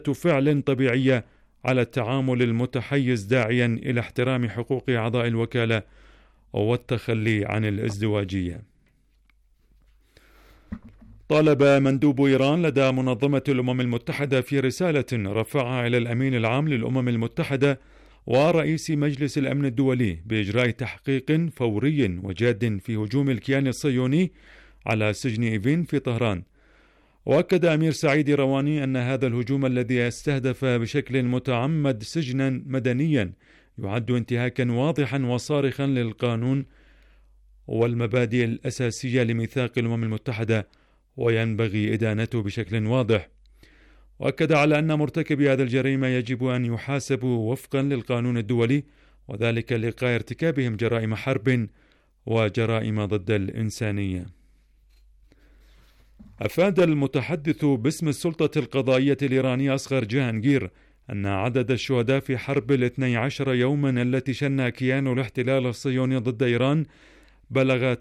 فعل طبيعية على التعامل المتحيز، داعيا إلى احترام حقوق أعضاء الوكالة والتخلي عن الازدواجية. طالب مندوب إيران لدى منظمة الأمم المتحدة في رسالة رفعها إلى الأمين العام للأمم المتحدة ورئيس مجلس الأمن الدولي بإجراء تحقيق فوري وجاد في هجوم الكيان الصهيوني على سجن إيفين في طهران. وأكد أمير سعيد رواني أن هذا الهجوم الذي استهدف بشكل متعمد سجنا مدنيا يعد انتهاكا واضحا وصارخا للقانون والمبادئ الأساسية لميثاق الأمم المتحدة، وينبغي إدانته بشكل واضح. وأكد على أن مرتكبي هذه الجريمة يجب أن يحاسبوا وفقا للقانون الدولي، وذلك لإيقاع ارتكابهم جرائم حرب وجرائم ضد الإنسانية. أفاد المتحدث باسم السلطة القضائية الإيرانية أصغر جهانغير أن عدد الشهداء في حرب 12 يوما التي شنها كيان الاحتلال الصهيوني ضد إيران بلغ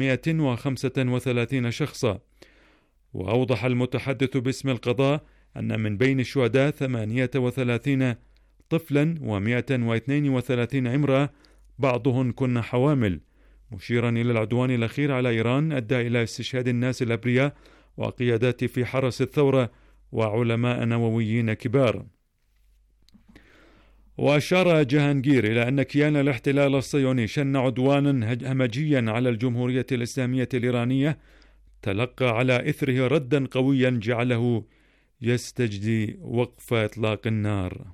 935 شخصا. وأوضح المتحدث باسم القضاء أن من بين الشهداء 38 طفلا و132 امرأة، بعضهن كن حوامل، مشيرا إلى العدوان الأخير على إيران أدى إلى استشهاد الناس الأبرياء وقيادات في حرس الثورة وعلماء نوويين كبار. وأشار جهانغير إلى أن كيان الاحتلال الصهيوني شن عدوانا همجيا على الجمهورية الإسلامية الإيرانية تلقى على إثره ردا قويا جعله يستجدي وقف إطلاق النار.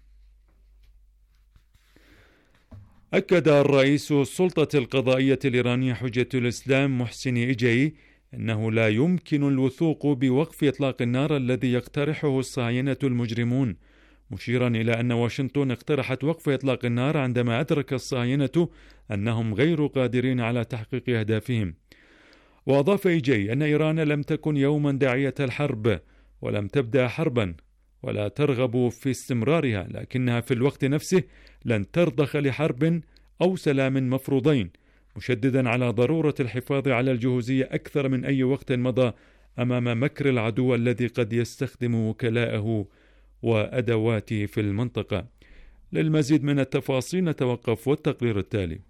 أكد الرئيس السلطة القضائية الإيرانية حجة الإسلام محسن إيجاي أنه لا يمكن الوثوق بوقف إطلاق النار الذي يقترحه الصهاينة المجرمون، مشيرا إلى أن واشنطن اقترحت وقف إطلاق النار عندما أدرك الصهاينة أنهم غير قادرين على تحقيق أهدافهم. وأضاف إيجاي أن إيران لم تكن يوما داعية الحرب ولم تبدأ حربا ولا ترغب في استمرارها، لكنها في الوقت نفسه لن ترضخ لحرب أو سلام مفروضين، مشددا على ضرورة الحفاظ على الجهوزية أكثر من أي وقت مضى أمام مكر العدو الذي قد يستخدم وكلاءه وأدواته في المنطقة. للمزيد من التفاصيل نتوقف والتقرير التالي.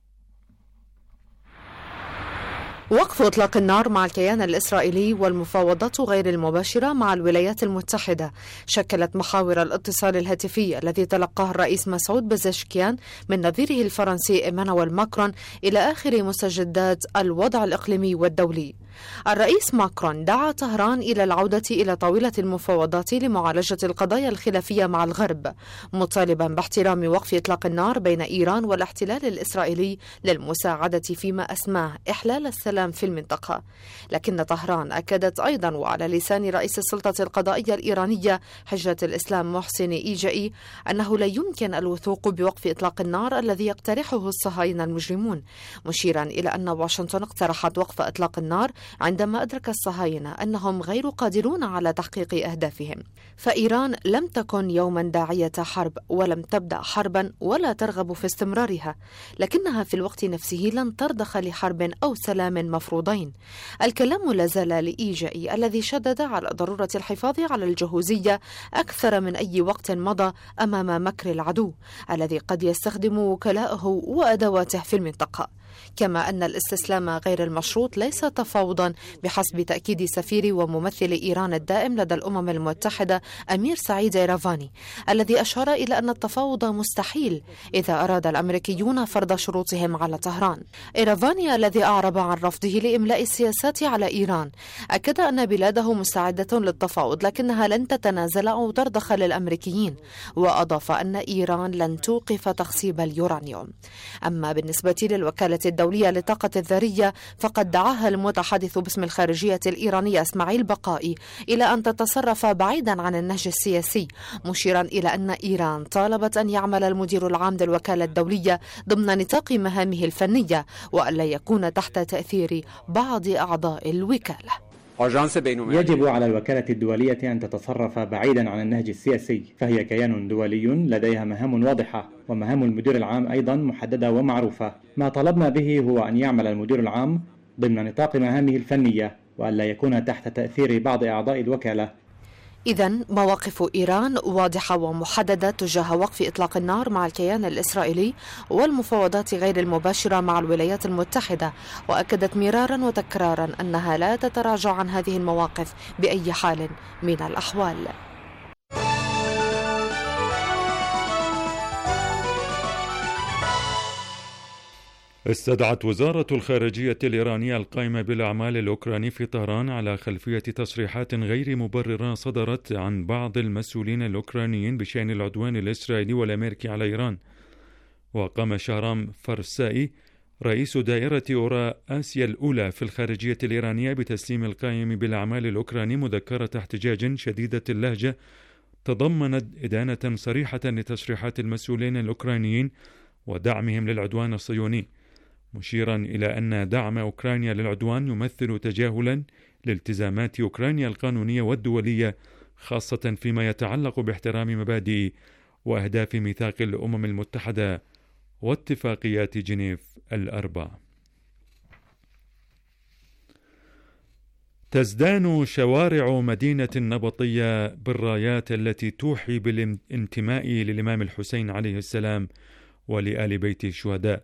وقف إطلاق النار مع الكيان الإسرائيلي والمفاوضات غير المباشرة مع الولايات المتحدة شكلت محاور الاتصال الهاتفي الذي تلقاه الرئيس مسعود بزشكيان من نظيره الفرنسي إيمانويل ماكرون إلى آخر مستجدات الوضع الإقليمي والدولي. الرئيس ماكرون دعا طهران إلى العودة إلى طاولة المفاوضات لمعالجة القضايا الخلافية مع الغرب، مطالبا باحترام وقف إطلاق النار بين إيران والاحتلال الإسرائيلي للمساعدة فيما أسماه إحلال السلام في المنطقة. لكن طهران أكدت أيضا وعلى لسان رئيس السلطة القضائية الإيرانية حجة الإسلام محسن إيجائي أنه لا يمكن الوثوق بوقف إطلاق النار الذي يقترحه الصهاينة المجرمون، مشيرا إلى أن واشنطن اقترحت وقف إطلاق النار عندما أدرك الصهاينة أنهم غير قادرون على تحقيق أهدافهم. فإيران لم تكن يوما داعية حرب ولم تبدأ حربا ولا ترغب في استمرارها، لكنها في الوقت نفسه لن ترضخ لحرب أو سلام مفروضين. الكلام لا زال لإيجائي الذي شدد على ضرورة الحفاظ على الجهوزية أكثر من أي وقت مضى أمام مكر العدو الذي قد يستخدم وكلاءه وأدواته في المنطقة، كما أن الاستسلام غير المشروط ليس تفاوضا بحسب تأكيد سفير وممثل إيران الدائم لدى الأمم المتحدة أمير سعيد إيرافاني، الذي أشار إلى أن التفاوض مستحيل إذا أراد الأمريكيون فرض شروطهم على طهران. إيرافاني الذي أعرب عن رفضه لإملاء السياسات على إيران أكد أن بلاده مستعدة للتفاوض لكنها لن تتنازل أو ترضخ للأمريكيين، وأضاف أن إيران لن توقف تخصيب اليورانيوم. أما بالنسبة للوكالة الدولية للطاقة الذرية فقد دعاها المتحدث باسم الخارجية الإيرانية إسماعيل بقائي إلى أن تتصرف بعيدا عن النهج السياسي، مشيرا إلى أن إيران طالبت أن يعمل المدير العام للوكالة الدولية ضمن نطاق مهامه الفنية وألا يكون تحت تأثير بعض أعضاء الوكالة. يجب على الوكالة الدولية أن تتصرف بعيدا عن النهج السياسي، فهي كيان دولي لديها مهام واضحة، ومهام المدير العام أيضا محددة ومعروفة. ما طلبنا به هو أن يعمل المدير العام ضمن نطاق مهامه الفنية وأن لا يكون تحت تأثير بعض أعضاء الوكالة. إذن مواقف إيران واضحة ومحددة تجاه وقف إطلاق النار مع الكيان الإسرائيلي والمفاوضات غير المباشرة مع الولايات المتحدة، وأكدت مرارا وتكرارا أنها لا تتراجع عن هذه المواقف بأي حال من الأحوال. استدعت وزارة الخارجية الإيرانية القائمة بالأعمال الأوكراني في طهران على خلفية تصريحات غير مبررة صدرت عن بعض المسؤولين الأوكرانيين بشأن العدوان الإسرائيلي والأمريكي على إيران. وقام شهرام فرسائي رئيس دائرة أورا آسيا الأولى في الخارجية الإيرانية بتسليم القائم بالأعمال الأوكراني مذكرة احتجاج شديدة اللهجة تضمنت إدانة صريحة لتصريحات المسؤولين الأوكرانيين ودعمهم للعدوان الصهيوني، مشيرا إلى أن دعم أوكرانيا للعدوان يمثل تجاهلا لالتزامات أوكرانيا القانونية والدولية، خاصة فيما يتعلق باحترام مبادئ وأهداف ميثاق الأمم المتحدة واتفاقيات جنيف الأربع. تزدان شوارع مدينة النبطية بالرايات التي توحي بالانتماء للإمام الحسين عليه السلام ولآل بيت الشهداء.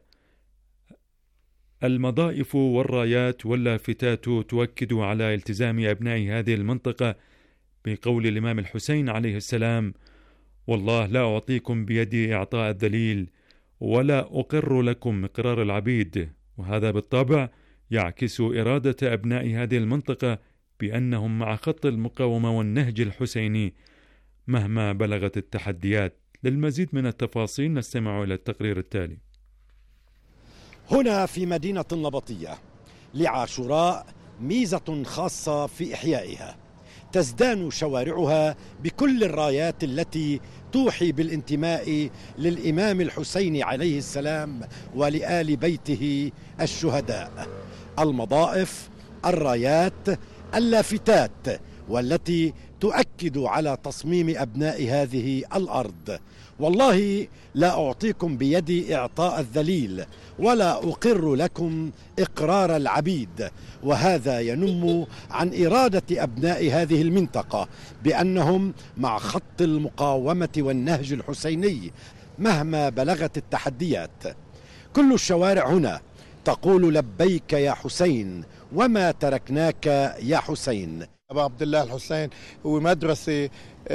المضائف والرايات واللافتات تؤكد على التزام أبناء هذه المنطقة بقول الإمام الحسين عليه السلام: والله لا أعطيكم بيدي إعطاء الذليل ولا أقر لكم إقرار العبيد. وهذا بالطبع يعكس إرادة أبناء هذه المنطقة بأنهم مع خط المقاومة والنهج الحسيني مهما بلغت التحديات. للمزيد من التفاصيل نستمع إلى التقرير التالي. هنا في مدينة النبطية لعاشوراء ميزة خاصة في إحيائها، تزدان شوارعها بكل الرايات التي توحي بالانتماء للإمام الحسين عليه السلام ولآل بيته الشهداء. المضائف، الرايات، اللافتات، والتي تؤكد على تصميم أبناء هذه الأرض: والله لا أعطيكم بيدي إعطاء الذليل ولا أقر لكم إقرار العبيد. وهذا ينم عن إرادة أبناء هذه المنطقة بأنهم مع خط المقاومة والنهج الحسيني مهما بلغت التحديات. كل الشوارع هنا تقول: لبيك يا حسين وما تركناك يا حسين. أبا عبد الله الحسين هو مدرسة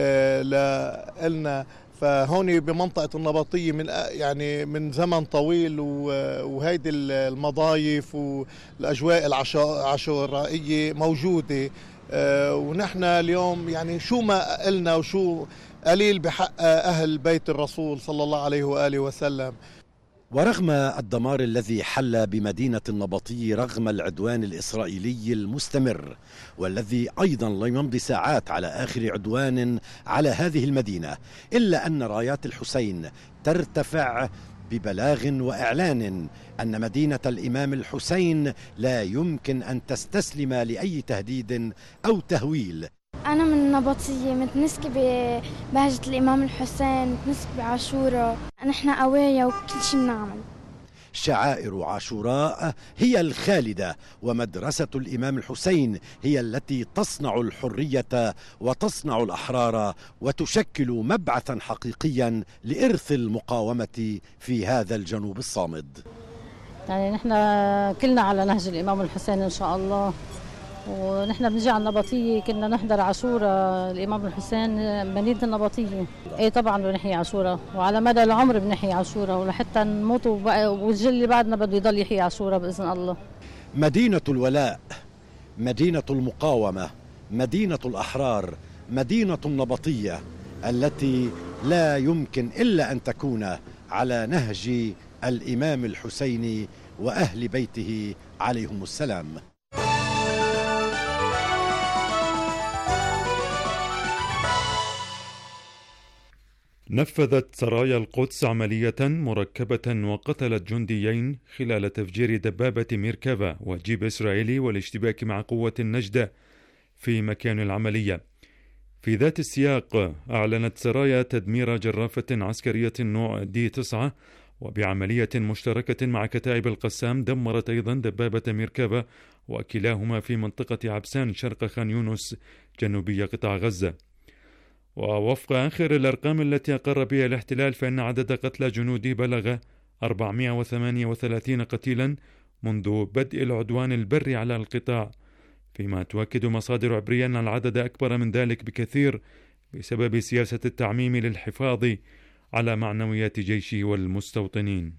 لنا، فهون بمنطقة النبطية من زمن طويل، وهيدي المضايف والأجواء العاشورائية موجودة. ونحن اليوم شو ما قلنا وشو قليل بحق أهل بيت الرسول صلى الله عليه وآله وسلم. ورغم الدمار الذي حل بمدينة النبطي رغم العدوان الإسرائيلي المستمر، والذي أيضا لم يمضي ساعات على آخر عدوان على هذه المدينة، إلا أن رايات الحسين ترتفع ببلاغ وإعلان أن مدينة الإمام الحسين لا يمكن أن تستسلم لأي تهديد أو تهويل. أنا من النبطية، متمسكة ببهجة الإمام الحسين، متمسكة بعاشوراء، نحن قوايا وكل شيء بنعمل. شعائر عاشوراء هي الخالدة، ومدرسة الإمام الحسين هي التي تصنع الحرية وتصنع الأحرار، وتشكل مبعثا حقيقيا لإرث المقاومة في هذا الجنوب الصامد. نحن كلنا على نهج الإمام الحسين إن شاء الله، ونحن بنجي على النبطية كنا نحضر عاشوراء الإمام الحسين مدينة النبطية. ايه طبعا بنحيي عاشوراء، وعلى مدى العمر بنحيي عاشوراء، ولحتى نموت والجيل اللي بعدنا بده يضل يحيي عاشوراء بإذن الله. مدينة الولاء، مدينة المقاومة، مدينة الأحرار، مدينة النبطية التي لا يمكن إلا أن تكون على نهج الإمام الحسين وأهل بيته عليهم السلام. نفذت سرايا القدس عملية مركبة وقتلت جنديين خلال تفجير دبابة ميركافا وجيب إسرائيلي والاشتباك مع قوة النجدة في مكان العملية. في ذات السياق أعلنت سرايا تدمير جرافة عسكرية نوع D9 وبعملية مشتركة مع كتائب القسام دمرت أيضا دبابة ميركافا، وكلاهما في منطقة عبسان شرق خان يونس جنوبي قطاع غزة. ووفق آخر الأرقام التي أقر بها الاحتلال فإن عدد قتلى جنوده بلغ 438 قتيلا منذ بدء العدوان البري على القطاع، فيما تؤكد مصادر عبرية أن العدد أكبر من ذلك بكثير بسبب سياسة التعميم للحفاظ على معنويات جيشه والمستوطنين.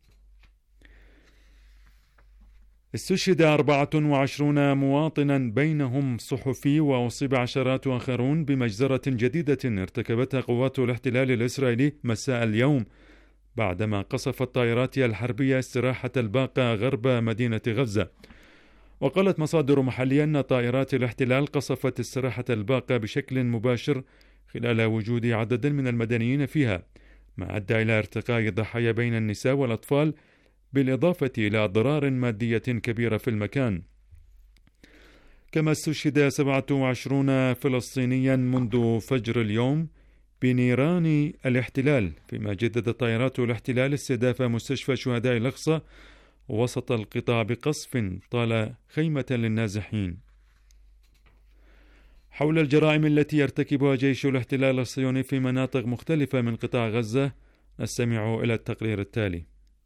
استشهد 24 مواطنا بينهم صحفي وأصيب عشرات آخرون بمجزرة جديدة ارتكبتها قوات الاحتلال الإسرائيلي مساء اليوم بعدما قصفت طائراتها الحربية استراحة الباقة غرب مدينة غزة. وقالت مصادر محلية أن طائرات الاحتلال قصفت استراحة الباقة بشكل مباشر خلال وجود عدد من المدنيين فيها، ما أدى إلى ارتقاء الضحايا بين النساء والأطفال بالإضافة إلى أضرار مادية كبيرة في المكان. كما استشهد 27 فلسطينيا منذ فجر اليوم بنيران الاحتلال، فيما جدد طائرات الاحتلال استهداف مستشفى شهداء الأقصى وسط القطاع بقصف طال خيمة للنازحين. حول الجرائم التي يرتكبها جيش الاحتلال الصهيوني في مناطق مختلفة من قطاع غزة نستمع إلى التقرير التالي.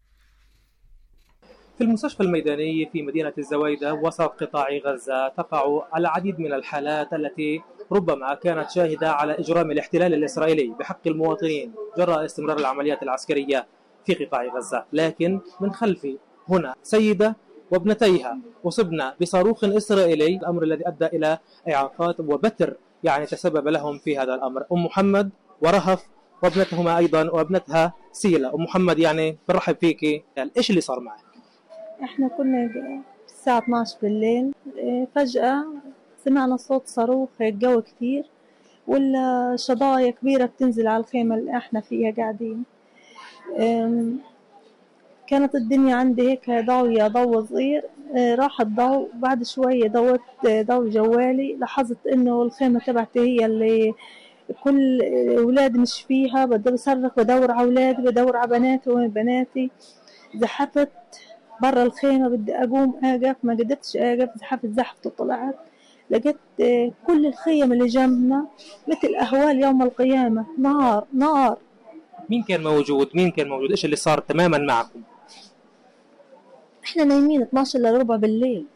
في المستشفى الميداني في مدينة الزويدة وسط قطاع غزة تقع العديد من الحالات التي ربما كانت شاهدة على إجرام الاحتلال الإسرائيلي بحق المواطنين جراء استمرار العمليات العسكرية في قطاع غزة، لكن من خلف هنا سيدة وابنتيها أصبن بصاروخ إسرائيلي، الأمر الذي أدى إلى إعاقات وبتر تسبب لهم في هذا الأمر. أم محمد ورهف وابنتهما أيضا وابنتها سيلة. أم محمد برحب فيك، إيش اللي صار معك؟ احنا كنا الساعة 12 بالليل، فجأة سمعنا صوت صاروخ، الجو كتير ولا شظايا كبيرة بتنزل على الخيمة اللي احنا فيها قاعدين. كانت الدنيا عندي هيك ضوء صغير، راح الضوء، بعد شوية ضوت ضوء جوالي، لاحظت انه الخيمة تبعتي هي اللي كل أولادي مش فيها، بدي بصرخ بدور على أولادي، بدور على بناتي وين بناتي. زحفت برا الخيمة، بدي أقوم أقف، ما قدرتش أقف، زحفت وطلعت، لقيت كل الخيم اللي جنبنا مثل أهوال يوم القيامة، نار. مين كان موجود؟ إيش اللي صار تماما معكم؟ إحنا نايمين 12 إلا ربع بالليل،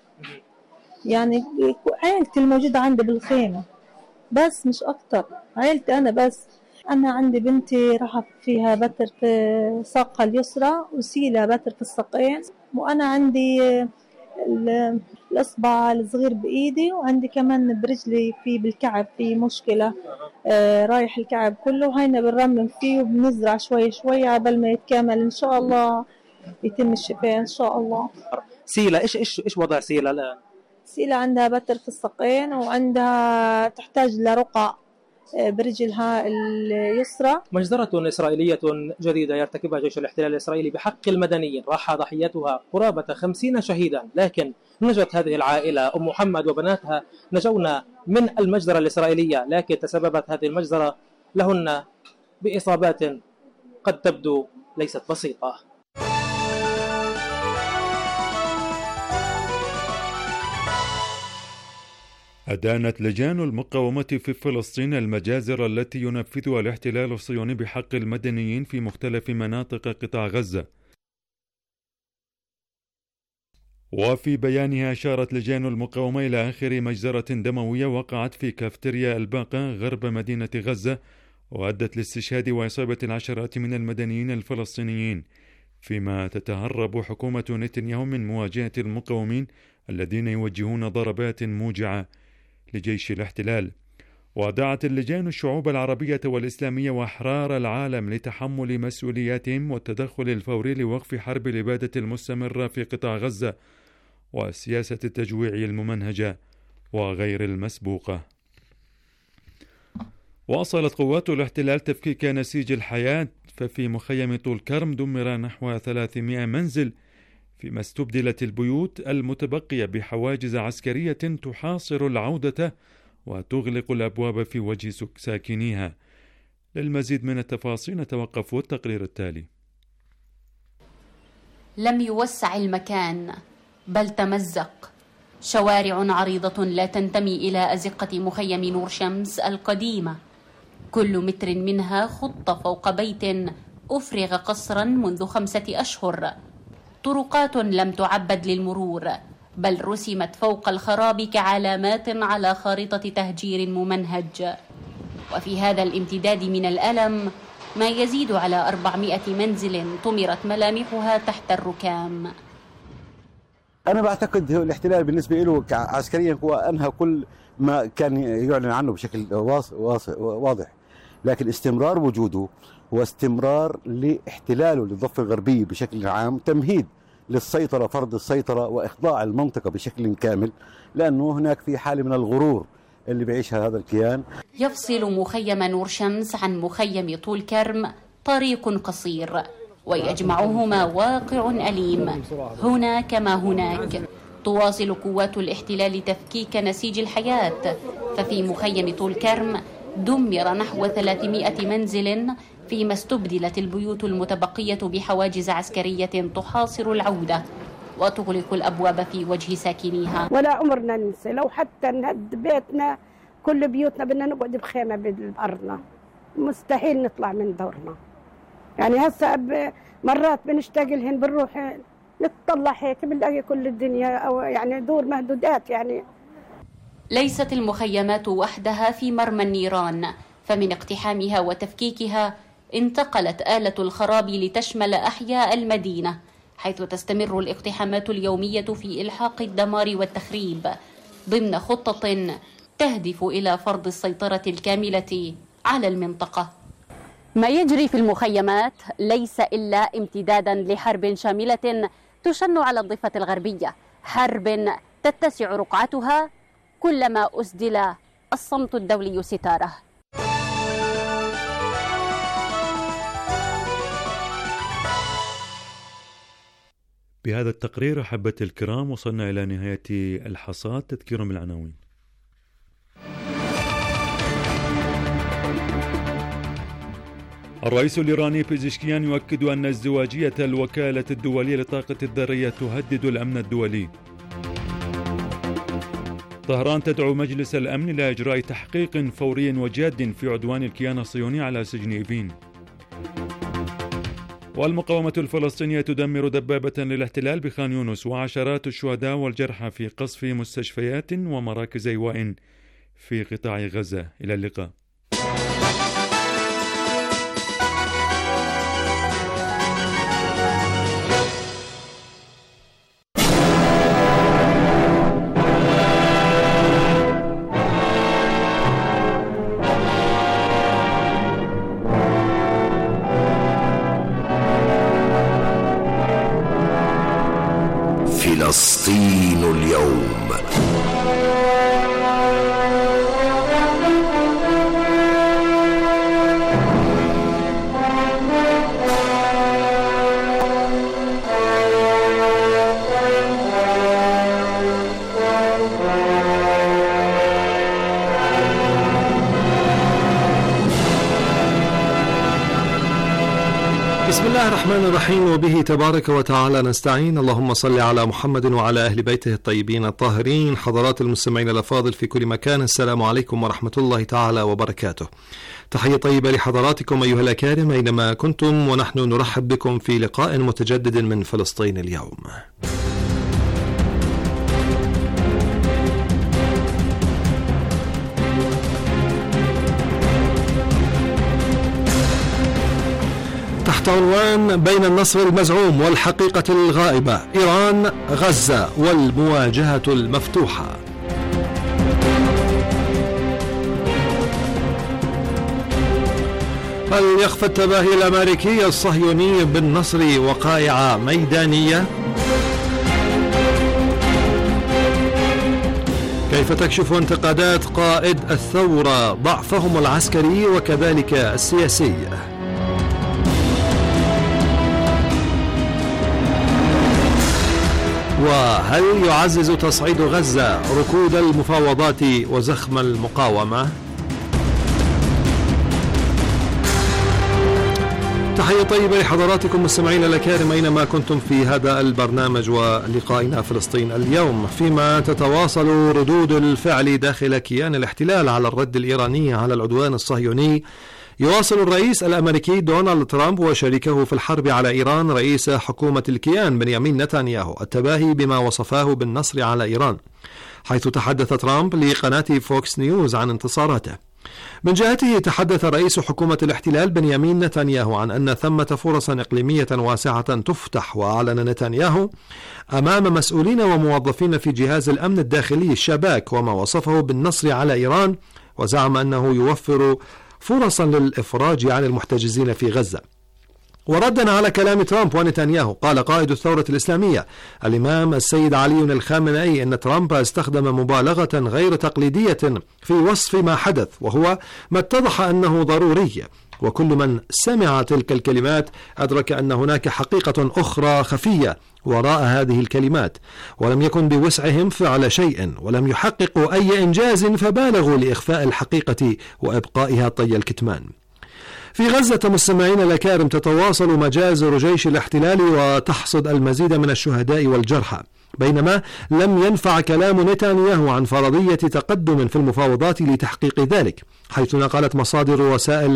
عائلتي الموجودة عندي بالخيمة بس، مش أكتر، عائلتي أنا بس. أنا عندي بنتي راحت فيها بتر في ساقها اليسرى وسيلة بتر في الساقين، وأنا عندي الإصبع الصغير بإيدي، وعندي كمان برجلي بالكعب في مشكلة، رايح الكعب كله، هينا بنرمم فيه وبنزرع شوي شوي عبال ما يتكامل إن شاء الله، يتم الشفاء إن شاء الله. سيلة إيش وضع سيلة الآن؟ سيلة عندها بتر في الساقين، وعندها تحتاج لرقع برجلها اليسرى. مجزرة إسرائيلية جديدة يرتكبها جيش الاحتلال الإسرائيلي بحق المدنيين، راح ضحيتها قرابة 50 شهيدا، لكن نجت هذه العائلة. أم محمد وبناتها نجون من المجزرة الإسرائيلية، لكن تسببت هذه المجزرة لهن بإصابات قد تبدو ليست بسيطة. أدانت لجان المقاومة في فلسطين المجازر التي ينفذها الاحتلال الصهيوني بحق المدنيين في مختلف مناطق قطاع غزة. وفي بيانها أشارت لجان المقاومة إلى آخر مجزرة دموية وقعت في كافتيريا الباقة غرب مدينة غزة، وأدت لاستشهاد وإصابة العشرات من المدنيين الفلسطينيين، فيما تتهرب حكومة نتنياهو من مواجهة المقاومين الذين يوجهون ضربات موجعة لجيش الاحتلال. ودعت اللجان الشعوب العربية والإسلامية وأحرار العالم لتحمل مسؤولياتهم والتدخل الفوري لوقف حرب الإبادة المستمرة في قطاع غزة وسياسة التجويع الممنهجة وغير المسبوقة. واصلت قوات الاحتلال تفكيك نسيج الحياة، ففي مخيم طول كرم دمر نحو 300 منزل، فيما استبدلت البيوت المتبقية بحواجز عسكرية تحاصر العودة وتغلق الأبواب في وجه ساكنيها. للمزيد من التفاصيل نتوقف التقرير التالي. لم يوسع المكان بل تمزق، شوارع عريضة لا تنتمي إلى أزقة مخيم نور شمس القديمة كل متر منها خط فوق بيت أفرغ قصرا منذ 5 أشهر. طرقات لم تعبد للمرور، بل رسمت فوق الخراب كعلامات على خارطة تهجير ممنهج. وفي هذا الامتداد من الألم ما يزيد على 400 منزل طمرت ملامحها تحت الركام. أنا بعتقد الاحتلال بالنسبة له عسكريا هو أنهى كل ما كان يعلن عنه بشكل واضح، لكن استمرار وجوده هو استمرار لاحتلاله للضفة الغربية بشكل عام، تمهيد للسيطرة، فرض السيطرة وإخضاع المنطقة بشكل كامل، لأنه هناك في حالة من الغرور اللي بيعيشها هذا الكيان. يفصل مخيم نور شمس عن مخيم طول كرم طريق قصير، ويجمعهما واقع أليم هنا كما هناك. تواصل قوات الاحتلال تفكيك نسيج الحياة، ففي مخيم طول كرم دمر نحو 300 منزل، فيما استبدلت البيوت المتبقية بحواجز عسكرية تحاصر العودة وتغلق الأبواب في وجه ساكنيها. ولا عمرنا ننسى، لو حتى نهد بيتنا كل بيوتنا بدنا نقعد بخيمة بأرضنا، مستحيل نطلع من دورنا. يعني هسه مرات بنشتاق لهن، بنروح نتطلع هيك بنلاقي كل الدنيا أو يعني دور مهدودات. يعني ليست المخيمات وحدها في مرمى النيران، فمن اقتحامها وتفكيكها انتقلت آلة الخراب لتشمل أحياء المدينة، حيث تستمر الاقتحامات اليومية في إلحاق الدمار والتخريب ضمن خطة تهدف إلى فرض السيطرة الكاملة على المنطقة. ما يجري في المخيمات ليس إلا امتدادا لحرب شاملة تشن على الضفة الغربية، حرب تتسع رقعتها كلما أسدل الصمت الدولي ستاره. بهذا التقرير أحبتي الكرام وصلنا إلى نهاية الحصاد. تذكير بالعناوين. الرئيس الإيراني بيزشكيان يؤكد أن ازدواجية الوكالة الدولية للطاقة الذرية تهدد الأمن الدولي. طهران تدعو مجلس الأمن إلى إجراء تحقيق فوري وجاد في عدوان الكيان الصهيوني على سجن إيفين. والمقاومة الفلسطينية تدمر دبابة للاحتلال بخان يونس، وعشرات الشهداء والجرحى في قصف مستشفيات ومراكز إيواء في قطاع غزة. إلى اللقاء. فلسطين اليوم. بسم الله الرحمن الرحيم، وبه تبارك وتعالى نستعين. اللهم صل على محمد وعلى أهل بيته الطيبين الطاهرين. حضرات المستمعين الأفاضل في كل مكان، السلام عليكم ورحمة الله تعالى وبركاته. تحية طيبة لحضراتكم أيها الأكارم أينما كنتم، ونحن نرحب بكم في لقاء متجدد من فلسطين اليوم. تحت عنوان بين النصر المزعوم والحقيقة الغائبة، إيران، غزة والمواجهة المفتوحة. هل يخفى التباهي الأمريكي الصهيوني بالنصر وقائع ميدانية؟ كيف تكشف انتقادات قائد الثورة ضعفهم العسكري وكذلك السياسي؟ وهل يعزز تصعيد غزة ركود المفاوضات وزخم المقاومة؟ تحية طيبة لحضراتكم مستمعينا الأكارم أينما كنتم في هذا البرنامج ولقائنا فلسطين اليوم، فيما تتواصل ردود الفعل داخل كيان الاحتلال على الرد الإيراني على العدوان الصهيوني. يواصل الرئيس الأمريكي دونالد ترامب وشريكه في الحرب على إيران رئيس حكومة الكيان بنيامين نتنياهو التباهي بما وصفاه بالنصر على إيران، حيث تحدث ترامب لقناة فوكس نيوز عن انتصاراته. من جهته تحدث رئيس حكومة الاحتلال بنيامين نتنياهو عن أن ثمة فرصا إقليمية واسعة تفتح، وأعلن نتنياهو أمام مسؤولين وموظفين في جهاز الأمن الداخلي الشباك وما وصفه بالنصر على إيران، وزعم أنه يوفر فرصا للإفراج عن المحتجزين في غزة. وردا على كلام ترامب ونتنياهو، قال قائد الثورة الإسلامية الإمام السيد علي الخامنئي أن ترامب استخدم مبالغة غير تقليدية في وصف ما حدث، وهو ما اتضح أنه ضروري، وكل من سمع تلك الكلمات أدرك أن هناك حقيقة أخرى خفية وراء هذه الكلمات، ولم يكن بوسعهم فعل شيء ولم يحققوا أي إنجاز، فبالغوا لإخفاء الحقيقة وإبقائها طي الكتمان. في غزة مستمعين الأكارم تتواصل مجازر جيش الاحتلال وتحصد المزيد من الشهداء والجرحى، بينما لم ينفع كلام نتنياهو عن فرضية تقدم في المفاوضات لتحقيق ذلك، حيث نقلت مصادر وسائل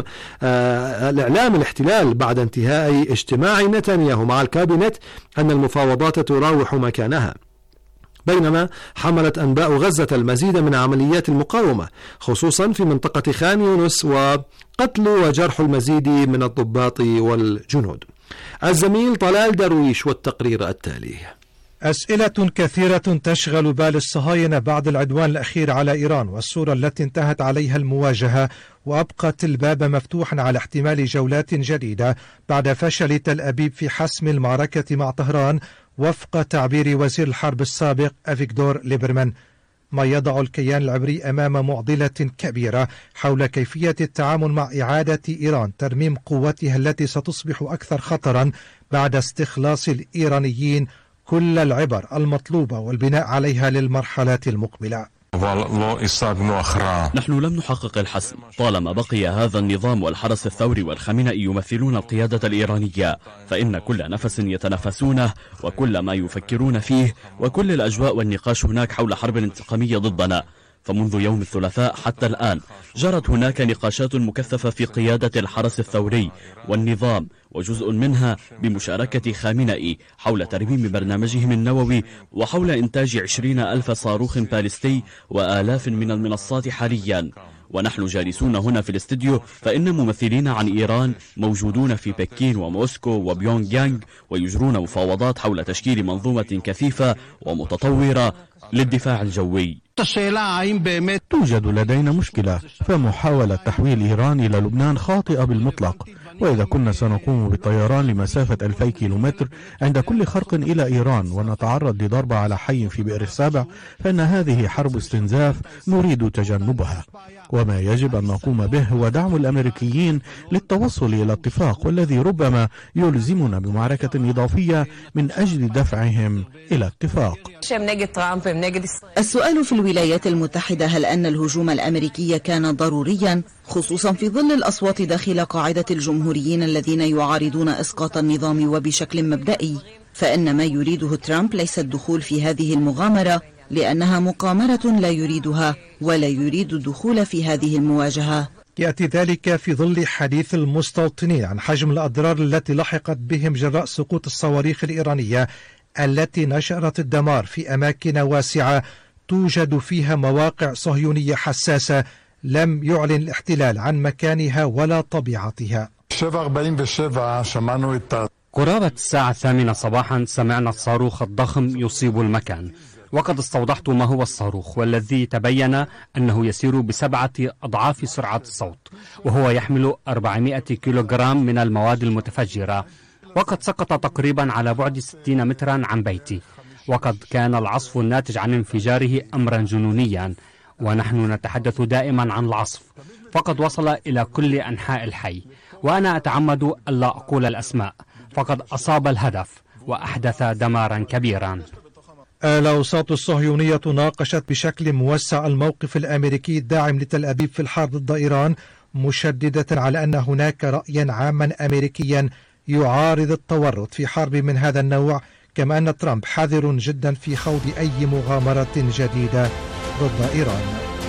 الإعلام الاحتلال بعد انتهاء اجتماع نتنياهو مع الكابينت أن المفاوضات تراوح مكانها، بينما حملت أنباء غزة المزيد من عمليات المقاومة خصوصا في منطقة خان يونس وقتل وجرح المزيد من الضباط والجنود. الزميل طلال درويش والتقرير التالي. أسئلة كثيرة تشغل بال الصهاينة بعد العدوان الأخير على إيران والصورة التي انتهت عليها المواجهة، وأبقت الباب مفتوحا على احتمال جولات جديدة بعد فشل تل أبيب في حسم المعركة مع طهران وفق تعبير وزير الحرب السابق أفيغدور ليبرمان، ما يضع الكيان العبري أمام معضلة كبيرة حول كيفية التعامل مع إعادة إيران ترميم قوتها التي ستصبح أكثر خطرا بعد استخلاص الإيرانيين كل العبر المطلوبة والبناء عليها للمرحلة المقبلة. نحن لم نحقق الحسم طالما بقي هذا النظام والحرس الثوري والخامنئي يمثلون القيادة الإيرانية، فإن كل نفس يتنفسونه وكل ما يفكرون فيه وكل الأجواء والنقاش هناك حول حرب انتقامية ضدنا. فمنذ يوم الثلاثاء حتى الآن جرت هناك نقاشات مكثفة في قيادة الحرس الثوري والنظام، وجزء منها بمشاركة خامنئي حول ترميم برنامجهم النووي وحول إنتاج 20,000 صاروخ باليستي وآلاف من المنصات حاليا. ونحن جالسون هنا في الاستديو فإن ممثلين عن إيران موجودون في بكين وموسكو وبيونغ يانغ ويجرون مفاوضات حول تشكيل منظومة كثيفة ومتطورة للدفاع الجوي. توجد لدينا مشكلة، فمحاولة تحويل إيران إلى لبنان خاطئة بالمطلق، وإذا كنا سنقوم بالطيران لمسافة 2000 كيلومتر عند كل خرق إلى إيران ونتعرض لضربة على حي في بئر السابع، فإن هذه حرب استنزاف نريد تجنبها، وما يجب أن نقوم به هو دعم الأمريكيين للتوصل إلى اتفاق، والذي ربما يلزمنا بمعركة إضافية من أجل دفعهم إلى اتفاق. السؤال في الولايات المتحدة: هل أن الهجوم الأمريكي كان ضروريا، خصوصا في ظل الأصوات داخل قاعدة الجمهوريين الذين يعارضون إسقاط النظام وبشكل مبدئي؟ فإن ما يريده ترامب ليس الدخول في هذه المغامرة، لأنها مقامرة لا يريدها ولا يريد الدخول في هذه المواجهة. يأتي ذلك في ظل حديث المستوطنين عن حجم الأضرار التي لحقت بهم جراء سقوط الصواريخ الإيرانية التي نشرت الدمار في أماكن واسعة توجد فيها مواقع صهيونية حساسة لم يعلن الاحتلال عن مكانها ولا طبيعتها. قرابة الساعة 8 صباحا سمعنا الصاروخ الضخم يصيب المكان، وقد استوضحت ما هو الصاروخ، والذي تبين أنه يسير ب7 أضعاف سرعة الصوت، وهو يحمل 400 كيلوغرام من المواد المتفجرة، وقد سقط تقريبا على بعد 60 مترا عن بيتي، وقد كان العصف الناتج عن انفجاره أمرا جنونيا، ونحن نتحدث دائما عن العصف، فقد وصل إلى كل أنحاء الحي، وأنا أتعمد ألا أقول الأسماء، فقد أصاب الهدف وأحدث دمارا كبيرا. الأوساط الصهيونية ناقشت بشكل موسع الموقف الأمريكي الداعم لتل أبيب في الحرب ضد إيران، مشددة على أن هناك رأيا عاما أمريكيا يعارض التورط في حرب من هذا النوع، كما أن ترامب حذر جدا في خوض أي مغامرة جديدة ضد إيران.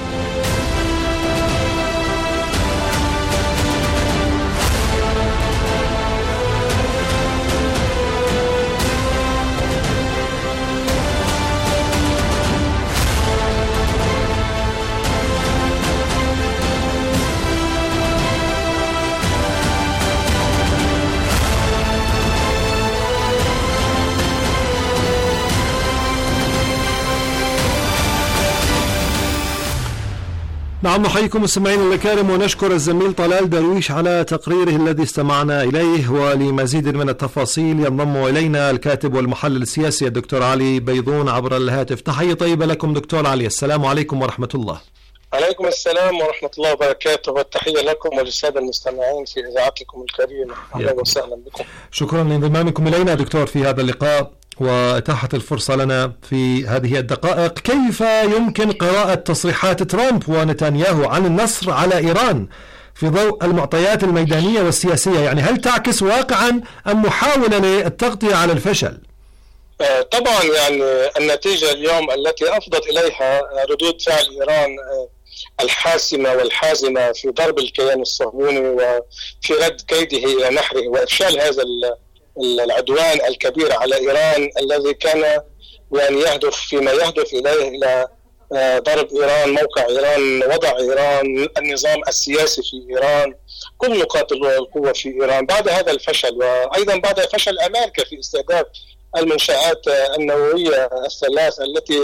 نعم، نحييكم مستمعينا الكرام ونشكر الزميل طلال درويش على تقريره الذي استمعنا إليه. ولمزيد من التفاصيل ينضم إلينا الكاتب والمحلل السياسي الدكتور علي بيضون عبر الهاتف. تحية طيبة لكم دكتور علي، السلام عليكم ورحمة الله. عليكم السلام ورحمة الله وبركاته، والتحية لكم وللسادة المستمعين في إذاعتكم الكريمة. أهلا وسهلا بكم. شكرا لانضمامكم إلينا دكتور في هذا اللقاء وإتاحة الفرصة لنا في هذه الدقائق. كيف يمكن قراءة تصريحات ترامب ونتنياهو عن النصر على إيران في ضوء المعطيات الميدانية والسياسية؟ يعني هل تعكس واقعا أم محاولة للتغطية على الفشل؟ طبعا يعني النتيجة اليوم التي أفضت إليها ردود فعل إيران الحاسمة والحازمة في ضرب الكيان الصهيوني وفي رد كيده إلى نحره وإفشال هذا العدوان الكبير على إيران الذي كان يعني يهدف فيما يهدف إليه إلى ضرب إيران، موقع إيران، وضع إيران، النظام السياسي في إيران، كل نقاط القوة في إيران بعد هذا الفشل، وأيضا بعد فشل أمريكا في استهداف المنشآت النووية الثلاث التي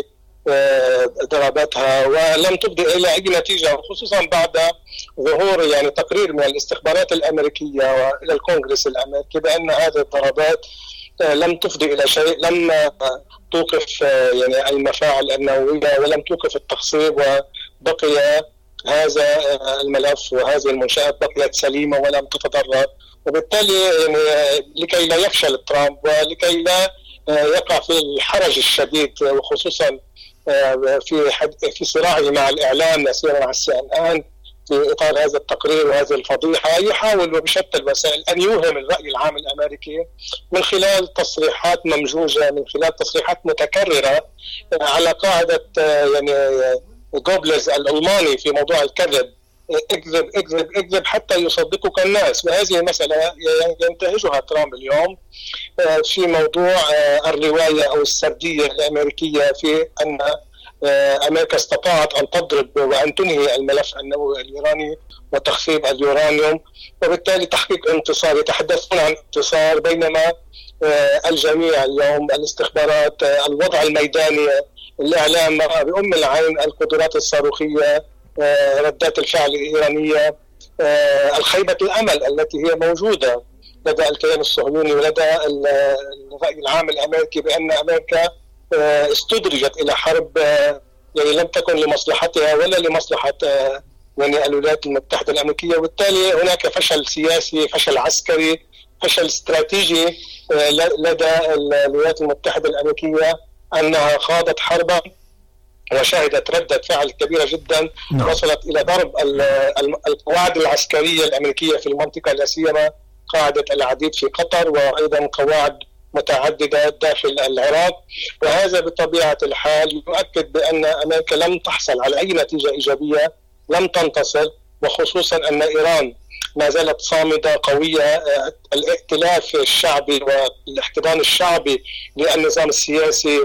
ضربتها ولم تبدأ إلى أي نتيجة، خصوصا بعد ظهور يعني تقرير من الاستخبارات الأمريكية وإلى الكونغرس الأمريكي بأن هذه الضربات لم تفضي إلى شيء، لم توقف يعني المفاعل النووية ولم توقف التخصيب، وبقي هذا الملف وهذه المنشآت بقيت سليمة ولم تتضرر. وبالتالي يعني لكي لا يفشل ترامب ولكي لا يقع في الحرج الشديد، وخصوصا في صراعه مع الإعلام سيما مع CNN في إطار هذا التقرير وهذه الفضيحة، يحاول وبشتى الوسائل أن يوهم الرأي العام الأمريكي من خلال تصريحات ممجوجة، من خلال تصريحات متكررة على قاعدة يعني جوبلز الألماني في موضوع الكذب، اكذب اكذب اكذب حتى يصدقك الناس. وهذه مسألة ينتهجها ترامب اليوم في موضوع الرواية أو السردية الأمريكية في أن أمريكا استطاعت أن تضرب وأن تنهي الملف النووي الإيراني وتخصيب اليورانيوم، وبالتالي تحقيق انتصار. يتحدثون عن انتصار بينما الجميع اليوم، الاستخبارات، الوضع الميداني، الإعلام بأم العين، القدرات الصاروخية، ردات الفعل الإيرانية، الخيبة الأمل التي هي موجودة لدى الكيان الصهيوني ولدى الرأي العام الأمريكي بأن أمريكا استدرجت إلى حرب يعني لم تكن لمصلحتها ولا لمصلحة يعني الولايات المتحدة الأمريكية. وبالتالي هناك فشل سياسي، فشل عسكري، فشل استراتيجي لدى الولايات المتحدة الأمريكية أنها خاضت حربا وشهدت ردة فعل كبيرة جدا وصلت إلى ضرب القواعد العسكرية الأمريكية في المنطقة، لا سيما قاعدة العديد في قطر وأيضا قواعد متعددة داخل العراق. وهذا بطبيعة الحال يؤكد بأن أمريكا لم تحصل على أي نتيجة إيجابية، لم تنتصر، وخصوصا أن إيران ما زالت صامدة قوية. الائتلاف الشعبي والاحتضان الشعبي للنظام السياسي،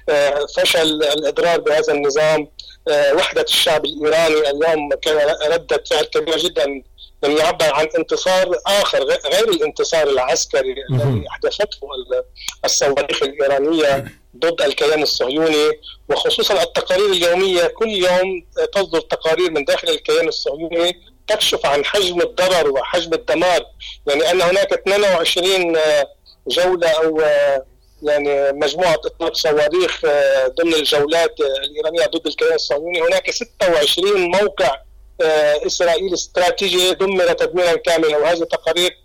فشل الإضرار بهذا النظام، وحدة الشعب الإيراني اليوم كان ردة فعل كبيرة جدا لم يعبر عن انتصار آخر غير الانتصار العسكري الذي أحدثته الصواريخ الإيرانية ضد الكيان الصهيوني. وخصوصا التقارير اليومية، كل يوم تصدر تقارير من داخل الكيان الصهيوني تكشف عن حجم الضرر وحجم الدمار، يعني أن هناك 22 جولة أو يعني مجموعة إطلاق صواريخ ضمن الجولات الإيرانية ضد الكيان الصهيوني. هناك 26 موقع إسرائيلي استراتيجي دمر تدميرا كاملا، وهذه التقارير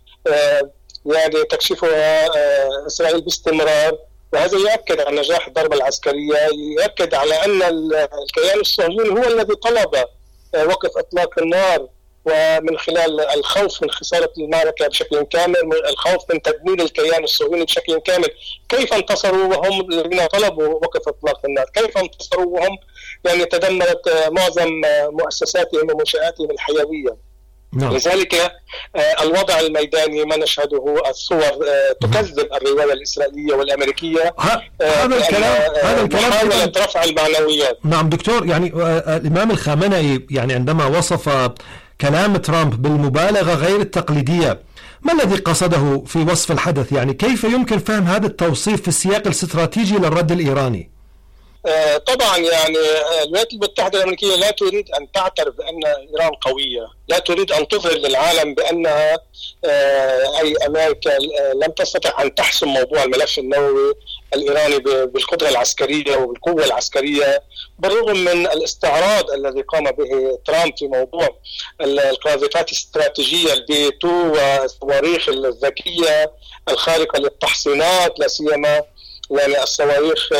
يعني تكشفها إسرائيل باستمرار. وهذا يؤكد على نجاح الضربة العسكرية، يؤكد على أن الكيان الصهيوني هو الذي طلب وقف إطلاق النار ومن خلال الخوف من خسارة المعركة بشكل كامل، الخوف من تدمير الكيان الصهيوني بشكل كامل. كيف انتصروا وهم الذين طلبوا وقف إطلاق النار؟ كيف انتصروا وهم يعني تدمرت معظم مؤسساتهم ومنشآتهم الحيوية؟ نعم. لذلك الوضع الميداني ما نشهده الصور تكذب الرواية الإسرائيلية والأمريكية. هذا الكلام محاولة رفع المعنويات. نعم دكتور، يعني الإمام الخامنئي يعني عندما وصف كلام ترامب بالمبالغة غير التقليدية، ما الذي قصده في وصف الحدث؟ يعني كيف يمكن فهم هذا التوصيف في السياق الاستراتيجي للرد الإيراني؟ طبعا يعني الولايات المتحدة الأمريكية لا تريد أن تعترف بأن إيران قوية، لا تريد أن تظهر للعالم بأنها أي أمريكا لم تستطع أن تحسم موضوع الملف النووي الإيراني بالقدرة العسكرية وبالقوة العسكرية، بالرغم من الاستعراض الذي قام به ترامب في موضوع القاذفات الاستراتيجية الB2 والصواريخ الذكية الخارقة للتحصينات، لا سيما يعني الصواريخ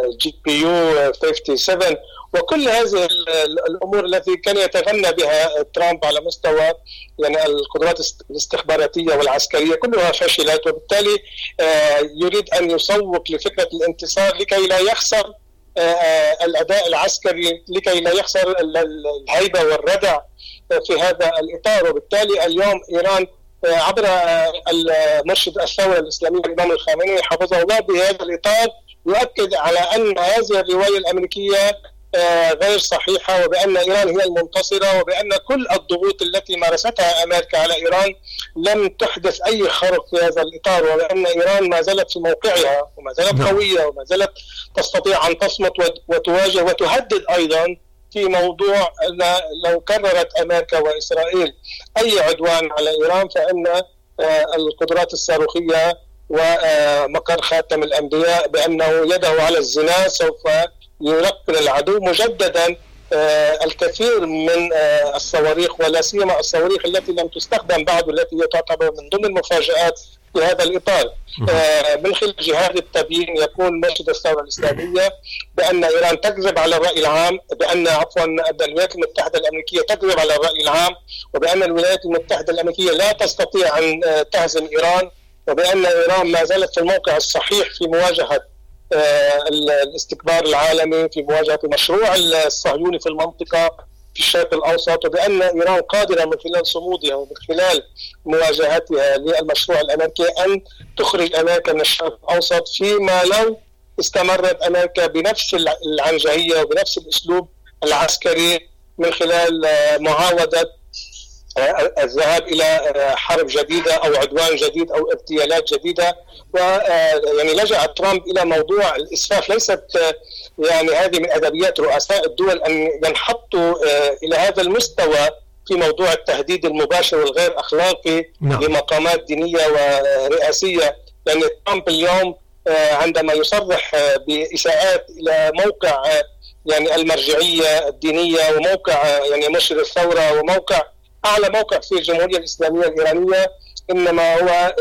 GPU 57 وكل هذه الأمور التي كان يتغنى بها ترامب على مستوى يعني القدرات الاستخباراتية والعسكرية، كلها فشلت، وبالتالي يريد أن يسوق لفكرة الانتصار لكي لا يخسر الأداء العسكري، لكي لا يخسر الهيبة والردع في هذا الإطار. وبالتالي اليوم إيران عبر المرشد الثورة الإسلامية الإمام الخامنئي حفظه الله بهذا الإطار يؤكد على أن هذه الرواية الأمريكية غير صحيحة، وبأن إيران هي المنتصرة، وبأن كل الضغوط التي مارستها أمريكا على إيران لم تحدث أي خرق في هذا الإطار، وبأن إيران ما زالت في موقعها وما زالت قوية وما زالت تستطيع أن تصمت وتواجه وتهدد أيضا في موضوع لو كررت أمريكا وإسرائيل أي عدوان على إيران فإن القدرات الصاروخية ومقر خاتم الأنبياء بأنه يده على الزنا سوف يرقل العدو مجددا الكثير من الصواريخ، ولا سيما الصواريخ التي لم تستخدم بعد والتي تعتبر من ضمن المفاجآت في هذا الإطار. من خلال جهاد التبيين يقول مرشد الثورة الإسلامية بأن إيران تكذب على الرأي العام، بأن الولايات المتحدة الأمريكية تكذب على الرأي العام، وبأن الولايات المتحدة الأمريكية لا تستطيع أن تهزم إيران، وبأن إيران ما زالت في الموقع الصحيح في مواجهة الاستكبار العالمي، في مواجهة المشروع الصهيوني في المنطقة في الشرق الأوسط، وبأن إيران قادرة من خلال صمودها ومن خلال مواجهتها للمشروع الأمريكي أن تخرج أمريكا من الشرق الأوسط، فيما لو استمرت أمريكا بنفس العنجهية وبنفس الأسلوب العسكري من خلال معاودة الذهاب إلى حرب جديدة أو عدوان جديد أو اغتيالات جديدة. ويعني لجأ ترامب إلى موضوع الإسفاف. ليست يعني هذه من أدبيات رؤساء الدول أن ينحطوا إلى هذا المستوى في موضوع التهديد المباشر والغير أخلاقي لمقامات دينية ورئاسية. يعني ترامب اليوم عندما يصرح بإساءات إلى موقع يعني المرجعية الدينية وموقع يعني مرشد الثورة وموقع أعلى موقع في الجمهورية الإسلامية الإيرانية، إنما هو